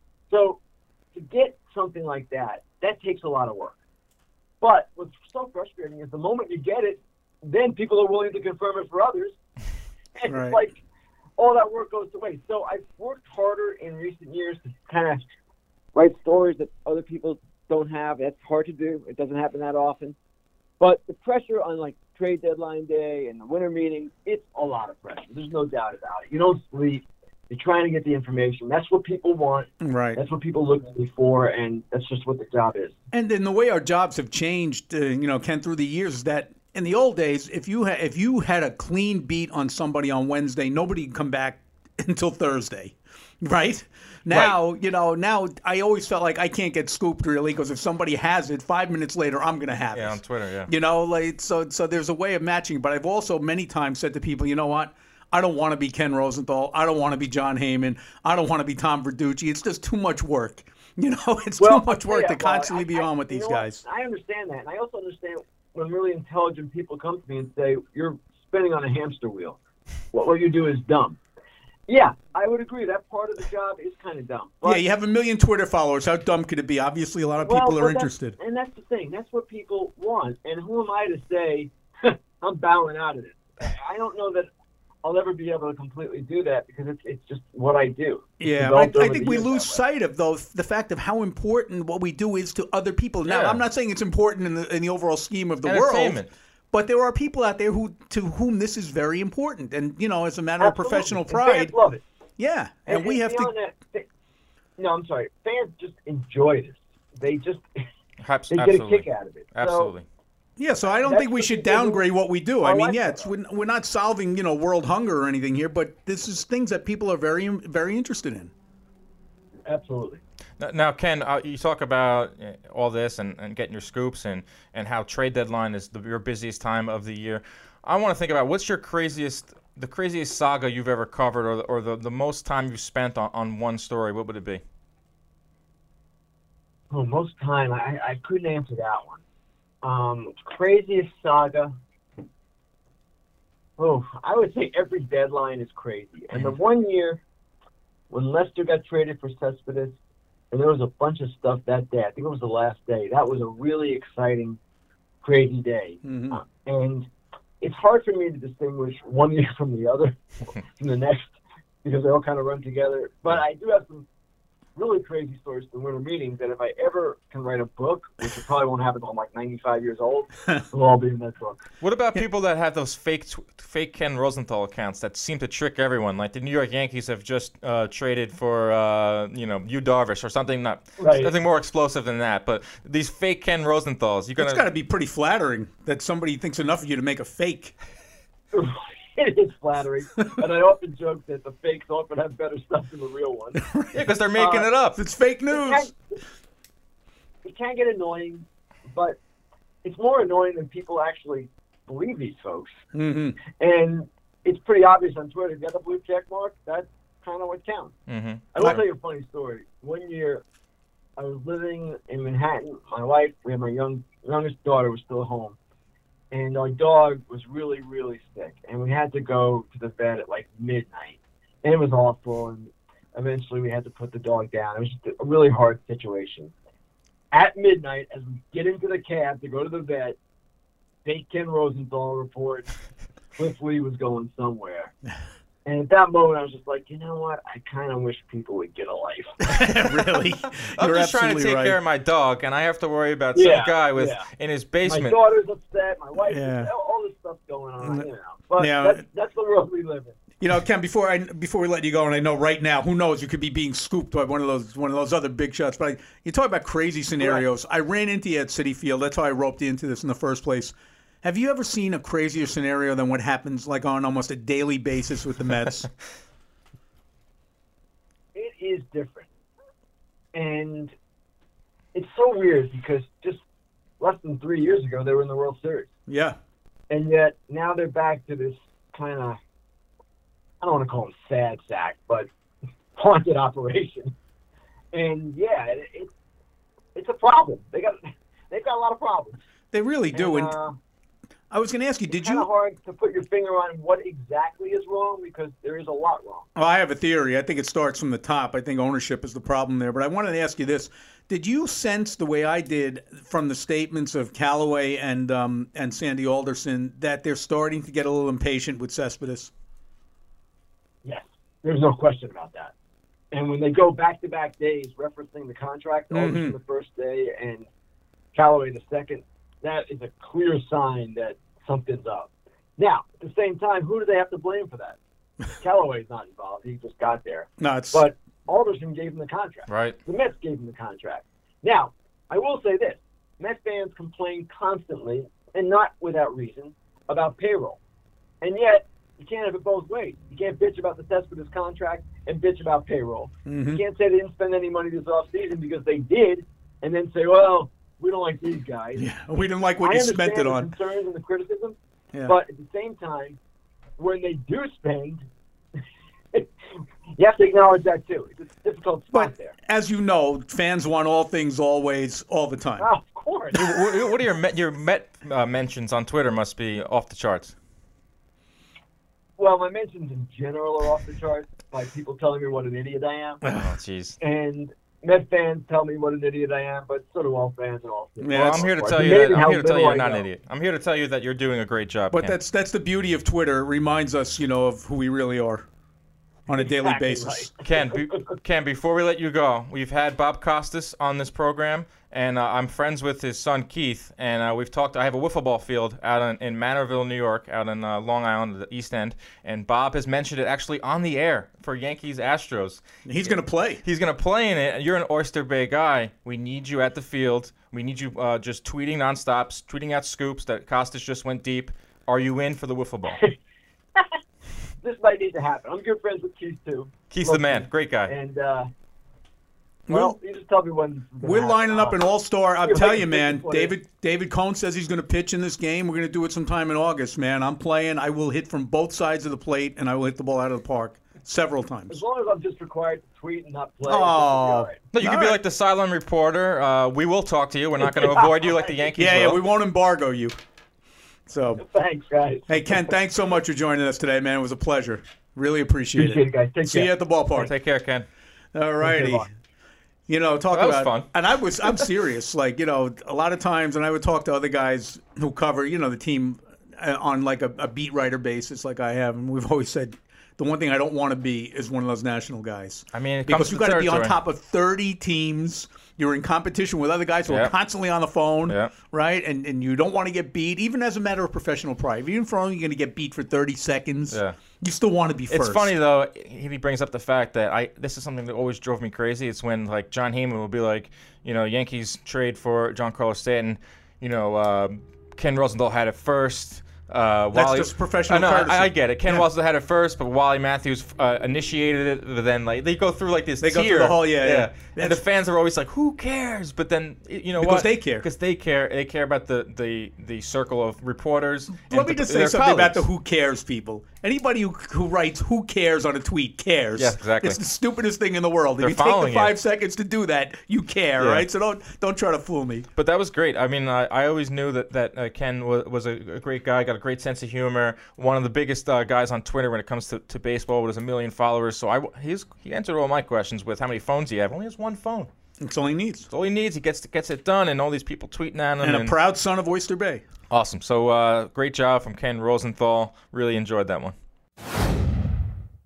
So to get something like that, that takes a lot of work. But what's so frustrating is the moment you get it, then people are willing to confirm it for others. And right. it's like all that work goes to waste. So I've worked harder in recent years to kind of write stories that other people don't have. That's hard to do. It doesn't happen that often. But the pressure on, like, trade deadline day and the winter meetings, it's a lot of pressure. There's no doubt about it. You don't sleep. You're trying to get the information. That's what people want. Right. That's what people look at me for, and that's just what the job is. And then the way our jobs have changed, uh, you know, Ken, through the years, is that in the old days, if you had if you had a clean beat on somebody on Wednesday, nobody could come back until Thursday, right? Now, right. you know, now I always felt like I can't get scooped really because if somebody has it, five minutes later I'm going to have yeah, it. Yeah, on Twitter, yeah. You know, like so. So there's a way of matching. But I've also many times said to people, you know what? I don't want to be Ken Rosenthal. I don't want to be John Heyman. I don't want to be Tom Verducci. It's just too much work. You know, it's well, too much work yeah, to well, constantly I, be I, on with these guys. What? I understand that. And I also understand when really intelligent people come to me and say, you're spinning on a hamster wheel. What, what you do is dumb. Yeah, I would agree. That part of the job is kind of dumb. But, yeah, you have a million Twitter followers. How dumb could it be? Obviously, a lot of people well, are that's, interested. And that's the thing. That's what people want. And who am I to say, I'm bowing out of it? I don't know that I'll ever be able to completely do that because it's it's just what I do. It's yeah, but I, I think we lose sight of, though, the fact of how important what we do is to other people. Now, yeah. I'm not saying it's important in the in the overall scheme of the world. But there are people out there who to whom this is very important, and you know, as a matter Absolutely. of professional And pride, fans love it. Yeah, and, and we and have to. That, they, no, I'm sorry. Fans just enjoy this. They just Abs- they get a kick out of it. Absolutely. So, yeah, so I don't think we should downgrade what we do. I mean, like yeah, it's, we're, we're not solving you know world hunger or anything here, but this is things that people are very very interested in. Absolutely. Now, Ken, uh, you talk about uh, all this and, and getting your scoops and, and how trade deadline is the, your busiest time of the year. I want to think about what's your craziest, the craziest saga you've ever covered, or the, or the, the most time you've spent on, on one story. What would it be? Oh, most time I, I couldn't answer that one. Um, craziest saga. Oh, I would say every deadline is crazy. And the one year when Lester got traded for Cespedes, and there was a bunch of stuff that day. I think it was the last day. That was a really exciting, crazy day. Mm-hmm. Uh, and it's hard for me to distinguish one year from the other, from the next, because they all kind of run together. But I do have some really crazy stories from winter meetings that if I ever can write a book, which it probably won't happen until I'm like ninety-five years old, it'll all be in that book. What about people that have those fake tw- fake Ken Rosenthal accounts that seem to trick everyone? Like the New York Yankees have just uh, traded for uh, you know Yu Darvish or something not right. nothing more explosive than that. But these fake Ken Rosenthals, you gonna it's got to be pretty flattering that somebody thinks enough of you to make a fake. It is flattering, and I often joke that the fakes often have better stuff than the real ones. Yeah, because they're making uh, it up. It's fake news. It can, it can get annoying, but it's more annoying than people actually believe these folks. Mm-hmm. And it's pretty obvious on Twitter. If you got the blue check mark, that's kind of what counts. Mm-hmm. I will tell you a funny story. One year, I was living in Manhattan. My wife, we had my young youngest daughter, was still home. And our dog was really, really sick. And we had to go to the vet at like midnight. And it was awful. And eventually we had to put the dog down. It was just a really hard situation. At midnight, as we get into the cab to go to the vet, fake Ken Rosenthal reports Cliff Lee was going somewhere. And at that moment, I was just like, you know what? I kind of wish people would get a life. Really? I'm You're just trying to take right. care of my dog, and I have to worry about Yeah, some guy with yeah. in his My basement. daughter's upset. My wife, Yeah. is, all this stuff going on, you know. But Yeah. that's, that's the world we live in. You know, Ken, before I before we let you go, and I know right now, who knows, you could be being scooped by one of those one of those other big shots. But I, you talk about crazy scenarios. I ran into you at Citi Field. That's how I roped you into this in the first place. Have you ever seen a crazier scenario than what happens like on almost a daily basis with the Mets? It is different. And it's so weird because just less than three years ago, they were in the World Series. Yeah. And yet now they're back to this kind of, I don't want to call it sad sack, but haunted operation. And yeah, it, it, it's a problem. They got they've got a lot of problems. They really do. And, And, uh, I was going to ask you, did it's kind of you? hard to put your finger on what exactly is wrong because there is a lot wrong. Oh, I have a theory. I think it starts from the top. I think ownership is the problem there. But I wanted to ask you this: did you sense the way I did from the statements of Callaway and um, and Sandy Alderson that they're starting to get a little impatient with Cespedes? Yes, there's no question about that. And when they go back-to-back days referencing the contract, Alderson Mhm. the first day and Callaway the second, that is a clear sign that something's up. Now, at the same time, who do they have to blame for that? Callaway's not involved. He just got there. No, it's But Alderson gave him the contract. Right. The Mets gave him the contract. Now, I will say this. Mets fans complain constantly, and not without reason, about payroll. And yet, you can't have it both ways. You can't bitch about the Cespedes contract and bitch about payroll. Mhm. You can't say they didn't spend any money this offseason because they did, and then say, well, we don't like these guys. yeah, we didn't like what I you understand spent it the on. concerns and the criticism, Yeah. but at the same time, when they do spend, you have to acknowledge that too. It's a difficult spot But there. as you know, fans want all things always, all the time. Oh, of course. what, what are your Met, your Met uh, mentions on Twitter? Must be off the charts. Well, my mentions in general are off the charts by people telling me what an idiot I am. Oh, jeez. And Met fans tell me what an idiot I am, but so do all fans and all. Yeah, Well, that's- I'm here to It's tell you that amazing I'm how here to tell you little you're I not an know. idiot. I'm here to tell you that you're doing a great job. But Ken. that's that's the beauty of Twitter. It reminds us, you know, of who we really are on a daily Exactly basis. right. Ken, be, Ken, before we let you go, we've had Bob Costas on this program, and uh, I'm friends with his son Keith, and uh, we've talked. I have a wiffle ball field out in, in Manorville, New York, out in uh, Long Island, the East End, and Bob has mentioned it actually on the air for Yankees Astros. He's going to play. He's going to play in it. You're an Oyster Bay guy. We need you at the field. We need you uh, just tweeting nonstop, tweeting out scoops that Costas just went deep. Are you in for the wiffle ball? This might need to happen. I'm good friends with Keith too. Keith's Love the man. Keith. Great guy. And uh, well, you just tell me when. We're lining up an all-star. I'll Yeah, tell like you, man. fifty-four David David Cohn says he's going to pitch in this game. We're going to do it sometime in August, man. I'm playing. I will hit from both sides of the plate, and I will hit the ball out of the park several times. As long as I'm just required to tweet and not play. Oh. it's all right. No, you can All be right. like the silent reporter. Uh, we will talk to you. We're not going to avoid you like the Yankees Yeah, yeah, will. we won't embargo you. So, Thanks, guys. hey, Ken, thanks so much for joining us today, man. It was a pleasure. Really appreciate, Appreciate it. it, guys. Take See care. you at the ballpark. Take care, Ken. All righty. bye. You know, talk Well, that was about fun. and I was I'm serious. Like, you know, a lot of times, and I would talk to other guys who cover, you know, the team uh, on like a, a beat writer basis, like I have, and we've always said the one thing I don't want to be is one of those national guys. I mean, it comes because to you got to be on territory. top of thirty teams. You're in competition with other guys who are Yep. constantly on the phone, Yep. right? And and you don't want to get beat, even as a matter of professional pride. Even for only going to get beat for thirty seconds, Yeah. you still want to be first. It's funny though. He brings up the fact that I. This is something that always drove me crazy. It's when like John Heyman will be like, you know, Yankees trade for Giancarlo Stanton. You know, uh, Ken Rosenthal had it first. Uh, That's Wally, just professional I know, courtesy. I, I get it. Ken Yeah. Rosenthal had it first, but Wally Matthews uh, initiated it. But then like they go through like this They go tier. through the whole- yeah, yeah. And the fans are always like, "Who cares?" But then you know Because what? they care. Because they care. They care about the the, the circle of reporters. Let and me the- just say their something about colleagues. the who cares people. Anybody who, who writes who cares on a tweet cares. Yeah, exactly. It's the stupidest thing in the world. They're if you take the following five it. seconds to do that, you care, Yeah. right? So don't don't try to fool me. But that was great. I mean, I, I always knew that that uh, Ken was, was a, a great guy, got a great sense of humor. One of the biggest uh, guys on Twitter when it comes to, to baseball with a million followers. So I he's, he answered all my questions with how many phones he have. Only has one phone. That's all he needs. That's all he needs. He gets gets it done, and all these people tweeting at him. And a and- proud son of Oyster Bay. awesome. So uh, great job from Ken Rosenthal. Really enjoyed that one.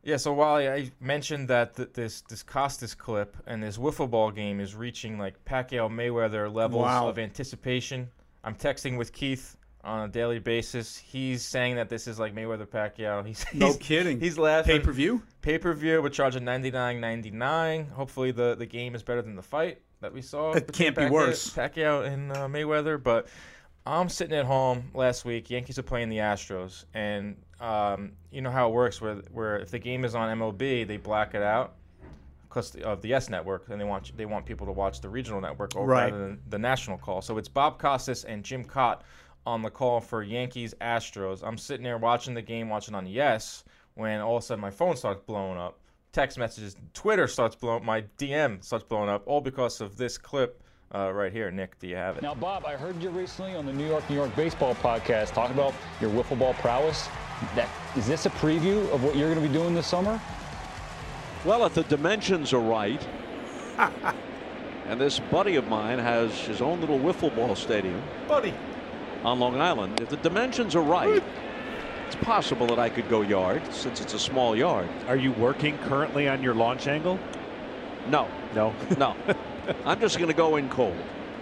Yeah, so while I mentioned that th- this this Costas clip and this wiffle ball game is reaching like Pacquiao Mayweather levels Wow. of anticipation, I'm texting with Keith on a daily basis. He's saying that this is like Mayweather Pacquiao. He's, No he's kidding. He's laughing. Pay per view. Pay per view. We're charging ninety-nine ninety-nine. Hopefully the the game is better than the fight that we saw. It can't be Pacquiao, worse. Pacquiao and uh, Mayweather, but. I'm sitting at home last week. Yankees are playing the Astros, and um, you know how it works. Where, where if the game is on M L B, they black it out because of the Yes Network, and they want they want people to watch the regional network over Right. rather than the national call. So it's Bob Costas and Jim Cott on the call for Yankees Astros. I'm sitting there watching the game, watching on Yes, when all of a sudden my phone starts blowing up. Text messages, Twitter starts blowing, my D M starts blowing up, all because of this clip. Uh, right here, Nick, do you have it? Now, Bob, I heard you recently on the New York, New York Baseball podcast talk about your wiffle ball prowess. That, is this a preview of what you're going to be doing this summer? Well, if the dimensions are right, and this buddy of mine has his own little wiffle ball stadium Buddy. on Long Island, if the dimensions are right, it's possible that I could go yard since it's a small yard. Are you working currently on your launch angle? No, No. no. I'm just going to go in cold.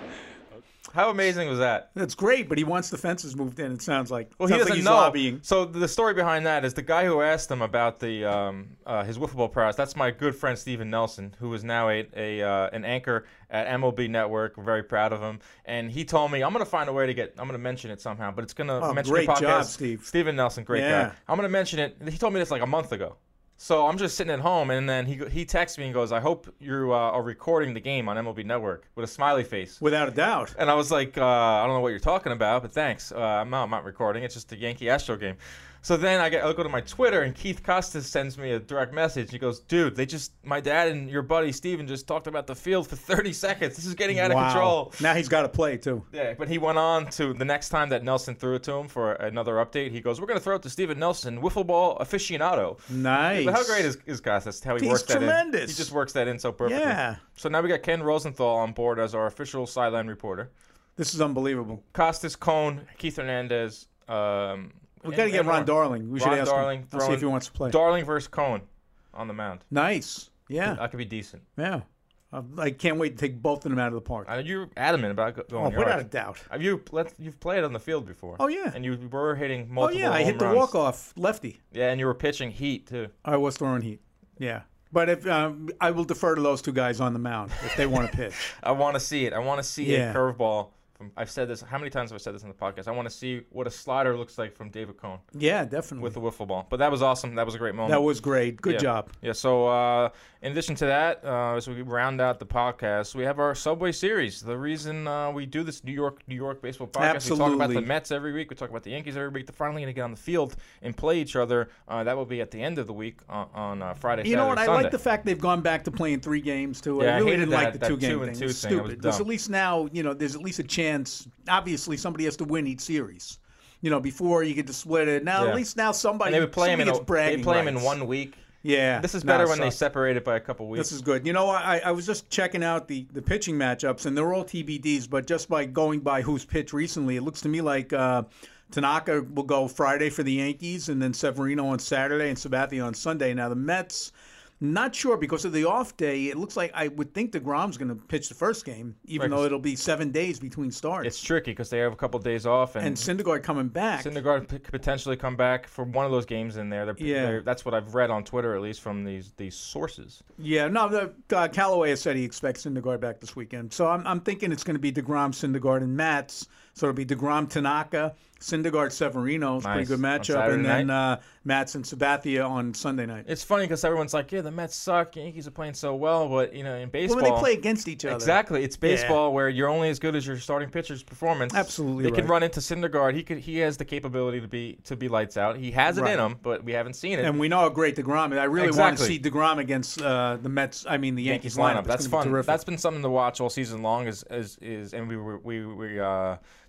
How amazing was that? That's great, but he wants the fences moved in. It sounds like. Well, he sounds doesn't like he's know. lobbying. So the story behind that is the guy who asked him about the um, uh, his wiffle ball prowess. That's my good friend Steven Nelson, who is now a, a uh, an anchor at M L B Network. We're very proud of him. And he told me I'm going to find a way to get. I'm going to mention it somehow, but it's going to Oh, mention great the podcast. job, Steve. Steven Nelson, great Yeah. guy. I'm going to mention it. He told me this like a month ago. So I'm just sitting at home, and then he he texts me and goes, "I hope you uh, are recording the game on M L B Network," with a smiley face. Without a doubt. And I was like, uh, I don't know what you're talking about, but thanks. Uh, I'm, not, I'm not recording. It's just a Yankee Astro game. So then I, get, I go to my Twitter, and Keith Costas sends me a direct message. He goes, dude, they just, my dad and your buddy Steven just talked about the field for thirty seconds. This is getting out of Wow. control. Now he's got to play, too. Yeah, but he went on to the next time that Nelson threw it to him for another update. He goes, we're going to throw it to Steven Nelson, wiffle ball aficionado. Nice. But how great is, is Costas? How he He's works that in. tremendous. He just works that in so perfectly. Yeah. So now we got Ken Rosenthal on board as our official sideline reporter. This is unbelievable. Costas, Cone, Keith Hernandez. Um, We got to get Ron Darling. We should Ron ask Darling, him. I'll see throwing- if he wants to play. Darling versus Cone on the mound. Nice. Yeah. That could be decent. Yeah. Uh, I can't wait to take both of them out of the park. Uh, you're adamant about go- Oh, going without a yard. doubt. Have you let, you've played on the field before? Oh, yeah. And you were hitting Oh, multiple yeah. I home hit the runs. walk-off lefty. Yeah, and you were pitching heat too. I was throwing heat. Yeah. But if um, I will defer to those two guys on the mound if they want to pitch. I want to see it. I want to see Yeah. a curveball. From, I've said this. How many times have I said this on the podcast? I want to see what a slider looks like from David Cone Yeah, definitely. with the wiffle ball. But that was awesome. That was a great moment. That was great. Good Yeah. job. Yeah, so uh, in addition to that, uh, as we round out the podcast, we have our Subway Series. The reason uh, we do this New York New York baseball podcast, we talk about the Absolutely. Mets every week, we talk about the Yankees every week. They're finally going to get on the field and play each other. Uh, that will be at the end of the week on, on uh, Friday, You Saturday, know what? I Sunday. like the fact they've gone back to playing three games too. Yeah, I I really hated didn't that- like the that two game two and thing. two It's thing. That was stupid. There's dumb. at least now, you know, there's at least a chance. Obviously, somebody has to win each series. You know, before you get to split it. Now, Yeah. at least now somebody. and they would play them in somebody a, gets bragging they play them in rights. one week. Yeah, This is no, better it when they sucks. separate it by a couple weeks. This is good. You know, I I was just checking out the, the pitching matchups, and they're all T B Ds. But just by going by who's pitched recently, it looks to me like uh, Tanaka will go Friday for the Yankees, and then Severino on Saturday, and Sabathia on Sunday. Now the Mets, not sure because of the off day. It looks like I would think DeGrom's going to pitch the first game, even Right, though 'cause it'll be seven days between starts. It's tricky because they have a couple days off, and, and Syndergaard coming back. Syndergaard p- could potentially come back for one of those games in there. They're, Yeah. they're- that's what I've read on Twitter, at least from these these sources. Yeah, no, the, uh, Callaway has said he expects Syndergaard back this weekend. So I'm, I'm thinking it's going to be DeGrom, Syndergaard, and Mats. So it'll be DeGrom, Tanaka, Syndergaard, Severino. It's a pretty Nice. good On matchup. Saturday And then night? uh, Mats and Sabathia on Sunday night. It's funny because everyone's like, "Yeah, the Mets suck. Yankees are playing so well," but you know, in baseball, Well, when they play against each other. exactly, it's baseball where you're only as good as your starting pitcher's performance. Absolutely they right. can run into Syndergaard. He could, he has the capability to be to be lights out. He has it Right. in him, but we haven't seen it. And we know how great DeGrom is. I really want to Exactly. see DeGrom against uh, the Mets, I mean the Yankees, lineup. It's That's gonna be fun. terrific. That's been something to watch all season long. Is is is and we were we we uh,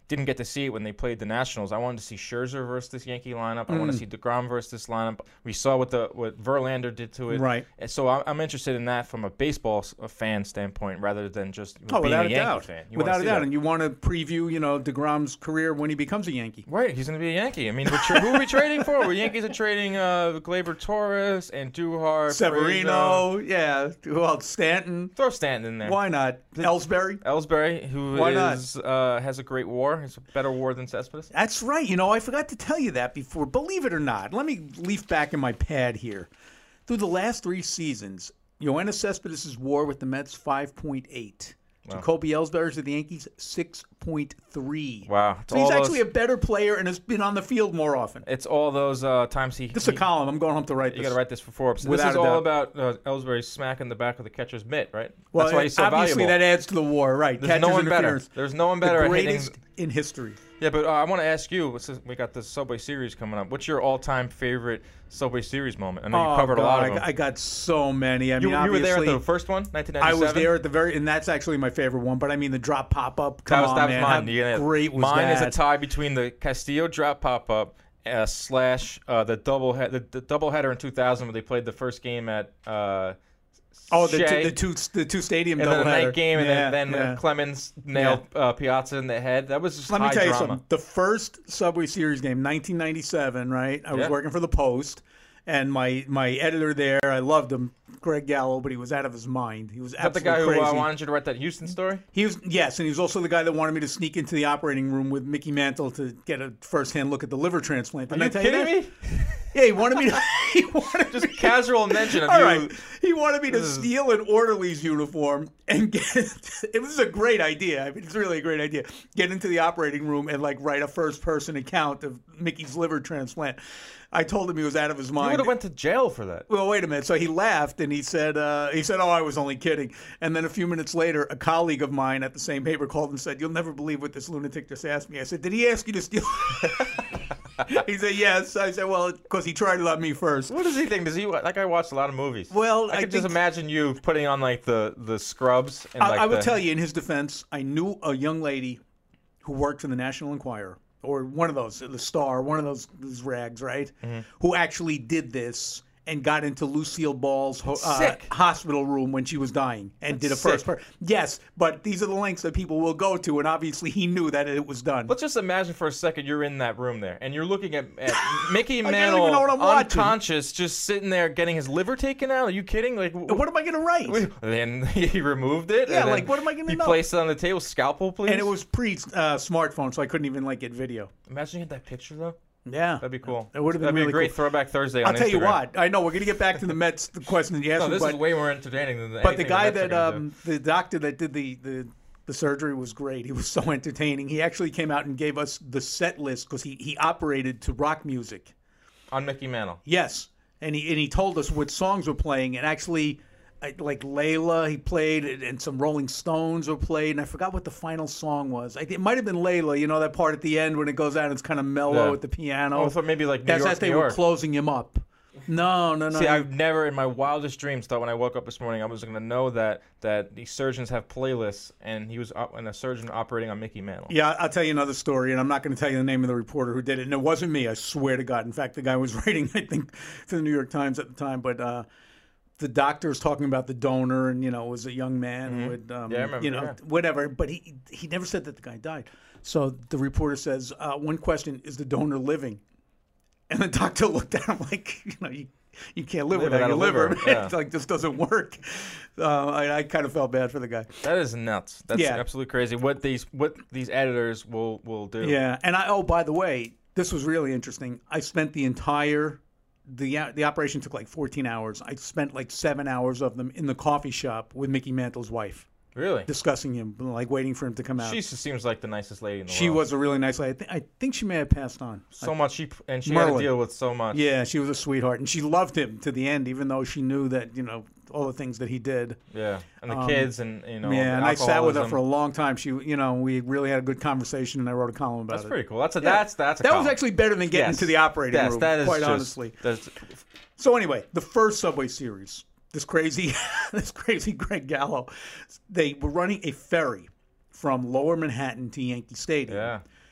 didn't get to see it when they played the Nationals. I wanted to see Scherzer versus this Yankee lineup. I want to see DeGrom versus this lineup. We saw what the what Verlander did to it. Right. And so I- I'm interested in that from a baseball s- a fan standpoint rather than just Oh, being without a a Yankee doubt. fan. You wanna Without a see doubt. that. And you want to preview, you know, DeGrom's career when he becomes a Yankee. Right, he's going to be a Yankee. I mean, we're tra- who are we trading for? Well, Yankees are trading uh, Gleyber Torres and Duhar. Severino, yeah. Who else? Stanton. Throw Stanton in there. Why not? Ellsbury. Ellsbury, who Why not? is uh, has a great WAR. He's a better WAR than Cespedes. That's right. You know, I forgot to tell you that before. Believe it or not, let me leaf back in my pad here. Through the last three seasons, Yoenis Cespedes' WAR with the Mets five point eight. Wow. Jacoby Ellsbury's with the Yankees six point three. Wow. It's So he's all actually those- a better player and has been on the field more often. It's all those uh, times he. This is a he- column. I'm going home to write You this. got to write this for Forbes. Without this is a all doubt. about uh, Ellsbury smacking the back of the catcher's mitt, right? Well, That's why he's so obviously valuable. that adds to the WAR, right? There's no Catcher's one better. interference. There's no one The better at hitting. greatest in history. Yeah, but uh, I want to ask you. What's this, we got this Subway Series coming up. What's your all-time favorite Subway Series moment? I know you Oh, covered a lot God, of them. I, I got so many. I you, mean, you were there at obviously, the first one, nineteen I ninety-seven. was there at the very, and that's actually my favorite one. But I mean, the drop pop up. Come That was, on, that was man. mine. How Yeah. great was mine that? is a tie between the Castillo drop pop up uh, slash uh, the double he- the, the double header in two thousand where they played the first game at. Uh, Oh, the Shea, two, the two, the two stadium and then the doubleheader. night game, and Yeah, then, then yeah. uh, Clemens nailed uh, Piazza in the head. That was just Let high me tell you drama. something. The first Subway Series game, nineteen ninety-seven, right? I was Yeah. working for the Post, and my my editor there, I loved him, Greg Gallo, but he was out of his mind. He was Is that the absolutely guy who crazy. uh, wanted you to write that Houston story? He was yes, and he was also the guy that wanted me to sneak into the operating room with Mickey Mantle to get a first-hand look at the liver transplant. Are Didn't you I tell kidding you that? me? Yeah, he wanted me to. He wanted Just me- casual mention of All you. right. He wanted me to This is- steal an orderly's uniform and get. It was a great idea. I mean, it's really a great idea. Get into the operating room and like write a first-person account of Mickey's liver transplant. I told him he was out of his You mind. would have went to jail for that. Well, wait a minute. So he laughed and he said, uh, "He said, oh, I was only kidding." And then a few minutes later, a colleague of mine at the same paper called and said, "You'll never believe what this lunatic just asked me." I said, "Did he ask you to steal?" He said, "Yes." I said, "Well, because he tried it on me first." What does he think? Does he? That guy watched a lot of movies. Well, I I could just think- imagine you putting on like the the scrubs. And, I, like I will the, tell you, in his defense, I knew a young lady who worked for the National Enquirer, or one of those, the Star, one of those, those rags, right? Mm-hmm. Who actually did this and got into Lucille Ball's ho- uh, Sick. hospital room when she was dying and That's did a first sick. part. Yes, but these are the lengths that people will go to, and obviously he knew that it was done. Let's just imagine for a second you're in that room there, and you're looking at, at Mickey don't Mantle even know what I'm watching. unconscious, just sitting there getting his liver taken out. Are you kidding? Like, w- And what am I going to write? Then he removed it. Yeah, and then like, what am I gonna He know? placed it on the table. Scalpel, please. And it was pre-smartphone, so I couldn't even like get video. Imagine you had that picture though. Yeah, That'd be cool. It would have been That'd be really a great cool. throwback Thursday on I'll tell you Instagram. what. I know we're going to get back to the Mets. The question that you asked No, me, this but, is way more entertaining than the. but the anything guy Mets are that gonna um, the doctor that did the, the the surgery was great. He was so entertaining. He actually came out and gave us the set list because he he operated to rock music. do. On Mickey Mantle. Yes, and he and he told us what songs were playing, and actually, I, like Layla, he played, and and some Rolling Stones were played, and I forgot what the final song was. I, it might have been Layla. You know that part at the end when it goes out, and it's kind of mellow Yeah. with the piano. Oh, I thought maybe like New That's York, as they New were York. closing him up. No, no, no. See, I've never in my wildest dreams thought when I woke up this morning I was going to know that that the surgeons have playlists, and he was op- and a surgeon operating on Mickey Mantle. Yeah, I'll tell you another story, and I'm not going to tell you the name of the reporter who did it. And it wasn't me, I swear to God. In fact, the guy was writing, I think, for the New York Times at the time. But uh, the doctor was talking about the donor, and, you know, it was a young man who had, um, Yeah, I remember, you know, yeah. whatever. But he he never said that the guy died. So the reporter says, uh, one question, is the donor living? And the doctor looked at him like, you know, you, you can't live, Live without your without a liver. liver, yeah. It's like, this doesn't work. Uh, I, I kind of felt bad for the guy. That is nuts. That's Yeah. absolutely crazy. What these what these editors will will do. Yeah, and I oh by the way, this was really interesting. I spent the entire the the operation took like fourteen hours. I spent like seven hours of them in the coffee shop with Mickey Mantle's wife, Really? discussing him, like waiting for him to come out. She just seems like the nicest lady in the she world. was a really nice lady. I, th- I think she may have passed on. so much. She and she had Merlin. to deal with so much. Yeah, she was a sweetheart, and she loved him to the end, even though she knew that you know all the things that he did. Yeah. And the Um, kids and you know. yeah, the and I sat with her alcoholism. for a long time. She, you know, we really had a good conversation, and I wrote a column about That's it. pretty cool. That's a Yeah. that's that's a that was column. actually better than getting Yes. to the operating yes, room. that is quite just, honestly. That's, So anyway, the first Subway Series, this crazy, this crazy Greg Gallo, they were running a ferry from Lower Manhattan to Yankee Stadium. yeah.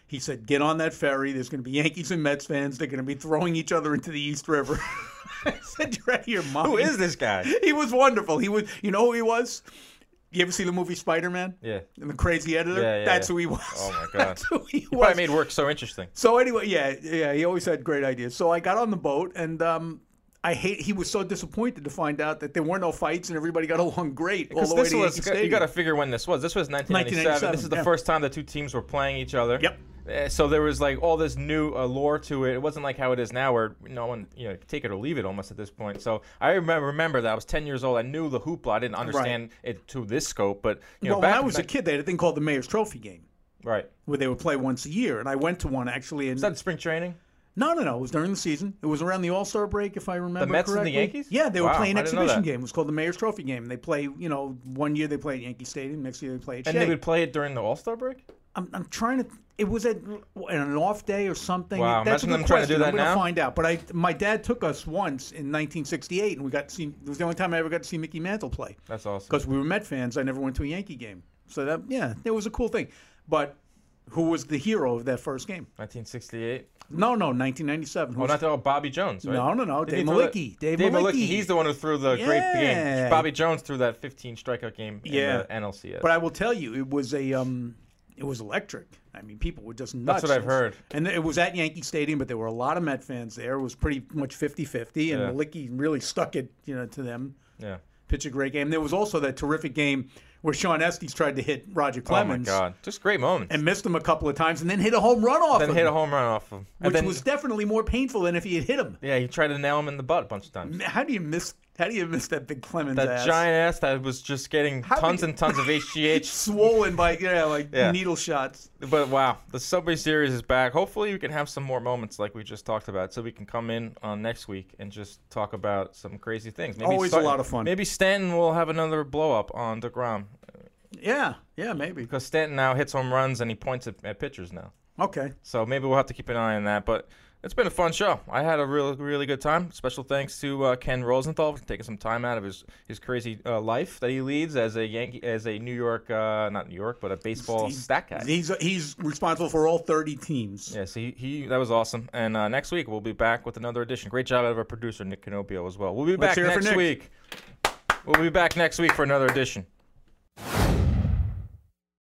He said, get on that ferry. There's going to be Yankees and Mets fans. They're going to be throwing each other into the East River. I said, you're out of your mind. Who is this guy? He was wonderful. He was, you know who he was? You ever see the movie Spider-Man? Yeah. And the crazy editor? Yeah, yeah, That's yeah. who he was. Oh, my God. That's who he, He was. probably made work so interesting. So anyway, yeah, yeah, he always had great ideas. So I got on the boat, and um, I hate. He was so disappointed to find out that there were no fights and everybody got along great all Because the way this to was, Yankee Stadium. you got to figure when this was. This was nineteen ninety-seven. This is the yeah. first time the two teams were playing each other. Yep. Uh, So there was like all this new allure to it. It wasn't like how it is now, where no one, you know, take it or leave it almost at this point. So I remember, remember that I was ten years old. I knew the hoopla. I didn't understand it to this scope, but you know, well, back when I was back, a kid, they had a thing called the Mayor's Trophy game, right? where they would play once a year, and I went to one actually. In, Was that spring training? no, no, no. It was during the season. It was around the All-Star break, if I remember Mets and the correctly. Yankees? Yeah, they were Wow, playing an I didn't know exhibition that. game. It was called the Mayor's Trophy game. They play, you know, one year they play at Yankee Stadium, next year they play at And Shea. they would play it during the All Star break. I'm, I'm trying to. It was at an off day or something. Wow, That's a imagine good them trying to question. do that I'm gonna now. find out. But I, my dad took us once in nineteen sixty-eight, and we got to see. It was the only time I ever got to see Mickey Mantle play. That's awesome. Because we were Met fans. I never went to a Yankee game. So that, yeah, it was a cool thing. But who was the hero of that first game? nineteen sixty-eight. No, no, nineteen ninety-seven. Who Oh, was- not the oh, Bobby Jones, right? No, no, no, Didn't Dave he throw that- Malicki. Dave Dave Malicki. Malicki. He's the one who threw the great Yeah. game. Bobby Jones threw that fifteen strikeout game Yeah. in the N L C S. But I will tell you, it was a um, it was electric. I mean, people were just nuts. That's what I've heard. And it was at Yankee Stadium, but there were a lot of Met fans there. It was pretty much fifty-fifty, and Yeah. Malicki really stuck it, you know, to them. yeah. Pitch a great game. There was also that terrific game where Sean Estes tried to hit Roger Clemens Oh my God, just great moments. and missed him a couple of times, and then hit a home run off then him, hit a home run off him. And which then, was definitely more painful than if he had hit him. yeah, he tried to nail him in the butt a bunch of times. How do you miss? How do you miss that big Clemens That ass? giant ass that was just getting How tons big- and tons of H G H. swollen by yeah, like Yeah. needle shots. But wow, the Subway Series is back. Hopefully, we can have some more moments like we just talked about, so we can come in on next week and just talk about some crazy things. Maybe Always a lot of fun. Maybe Stanton will have another blow up on DeGrom Yeah, yeah, maybe. because Stanton now hits home runs and he points at, at pitchers now. Okay. So maybe we'll have to keep an eye on that. But it's been a fun show. I had a really, really good time. Special thanks to uh, Ken Rosenthal for taking some time out of his, his crazy uh, life that he leads as a Yankee, as a New York, uh, not New York, but a baseball He's- stat guy. He's he's responsible for all thirty teams. Yes, he, he that was awesome. And uh, next week we'll be back with another edition. Great job out of our producer Nick Canopio as well. We'll be Let's back hear it for next Nick. week. We'll be back next week for another edition.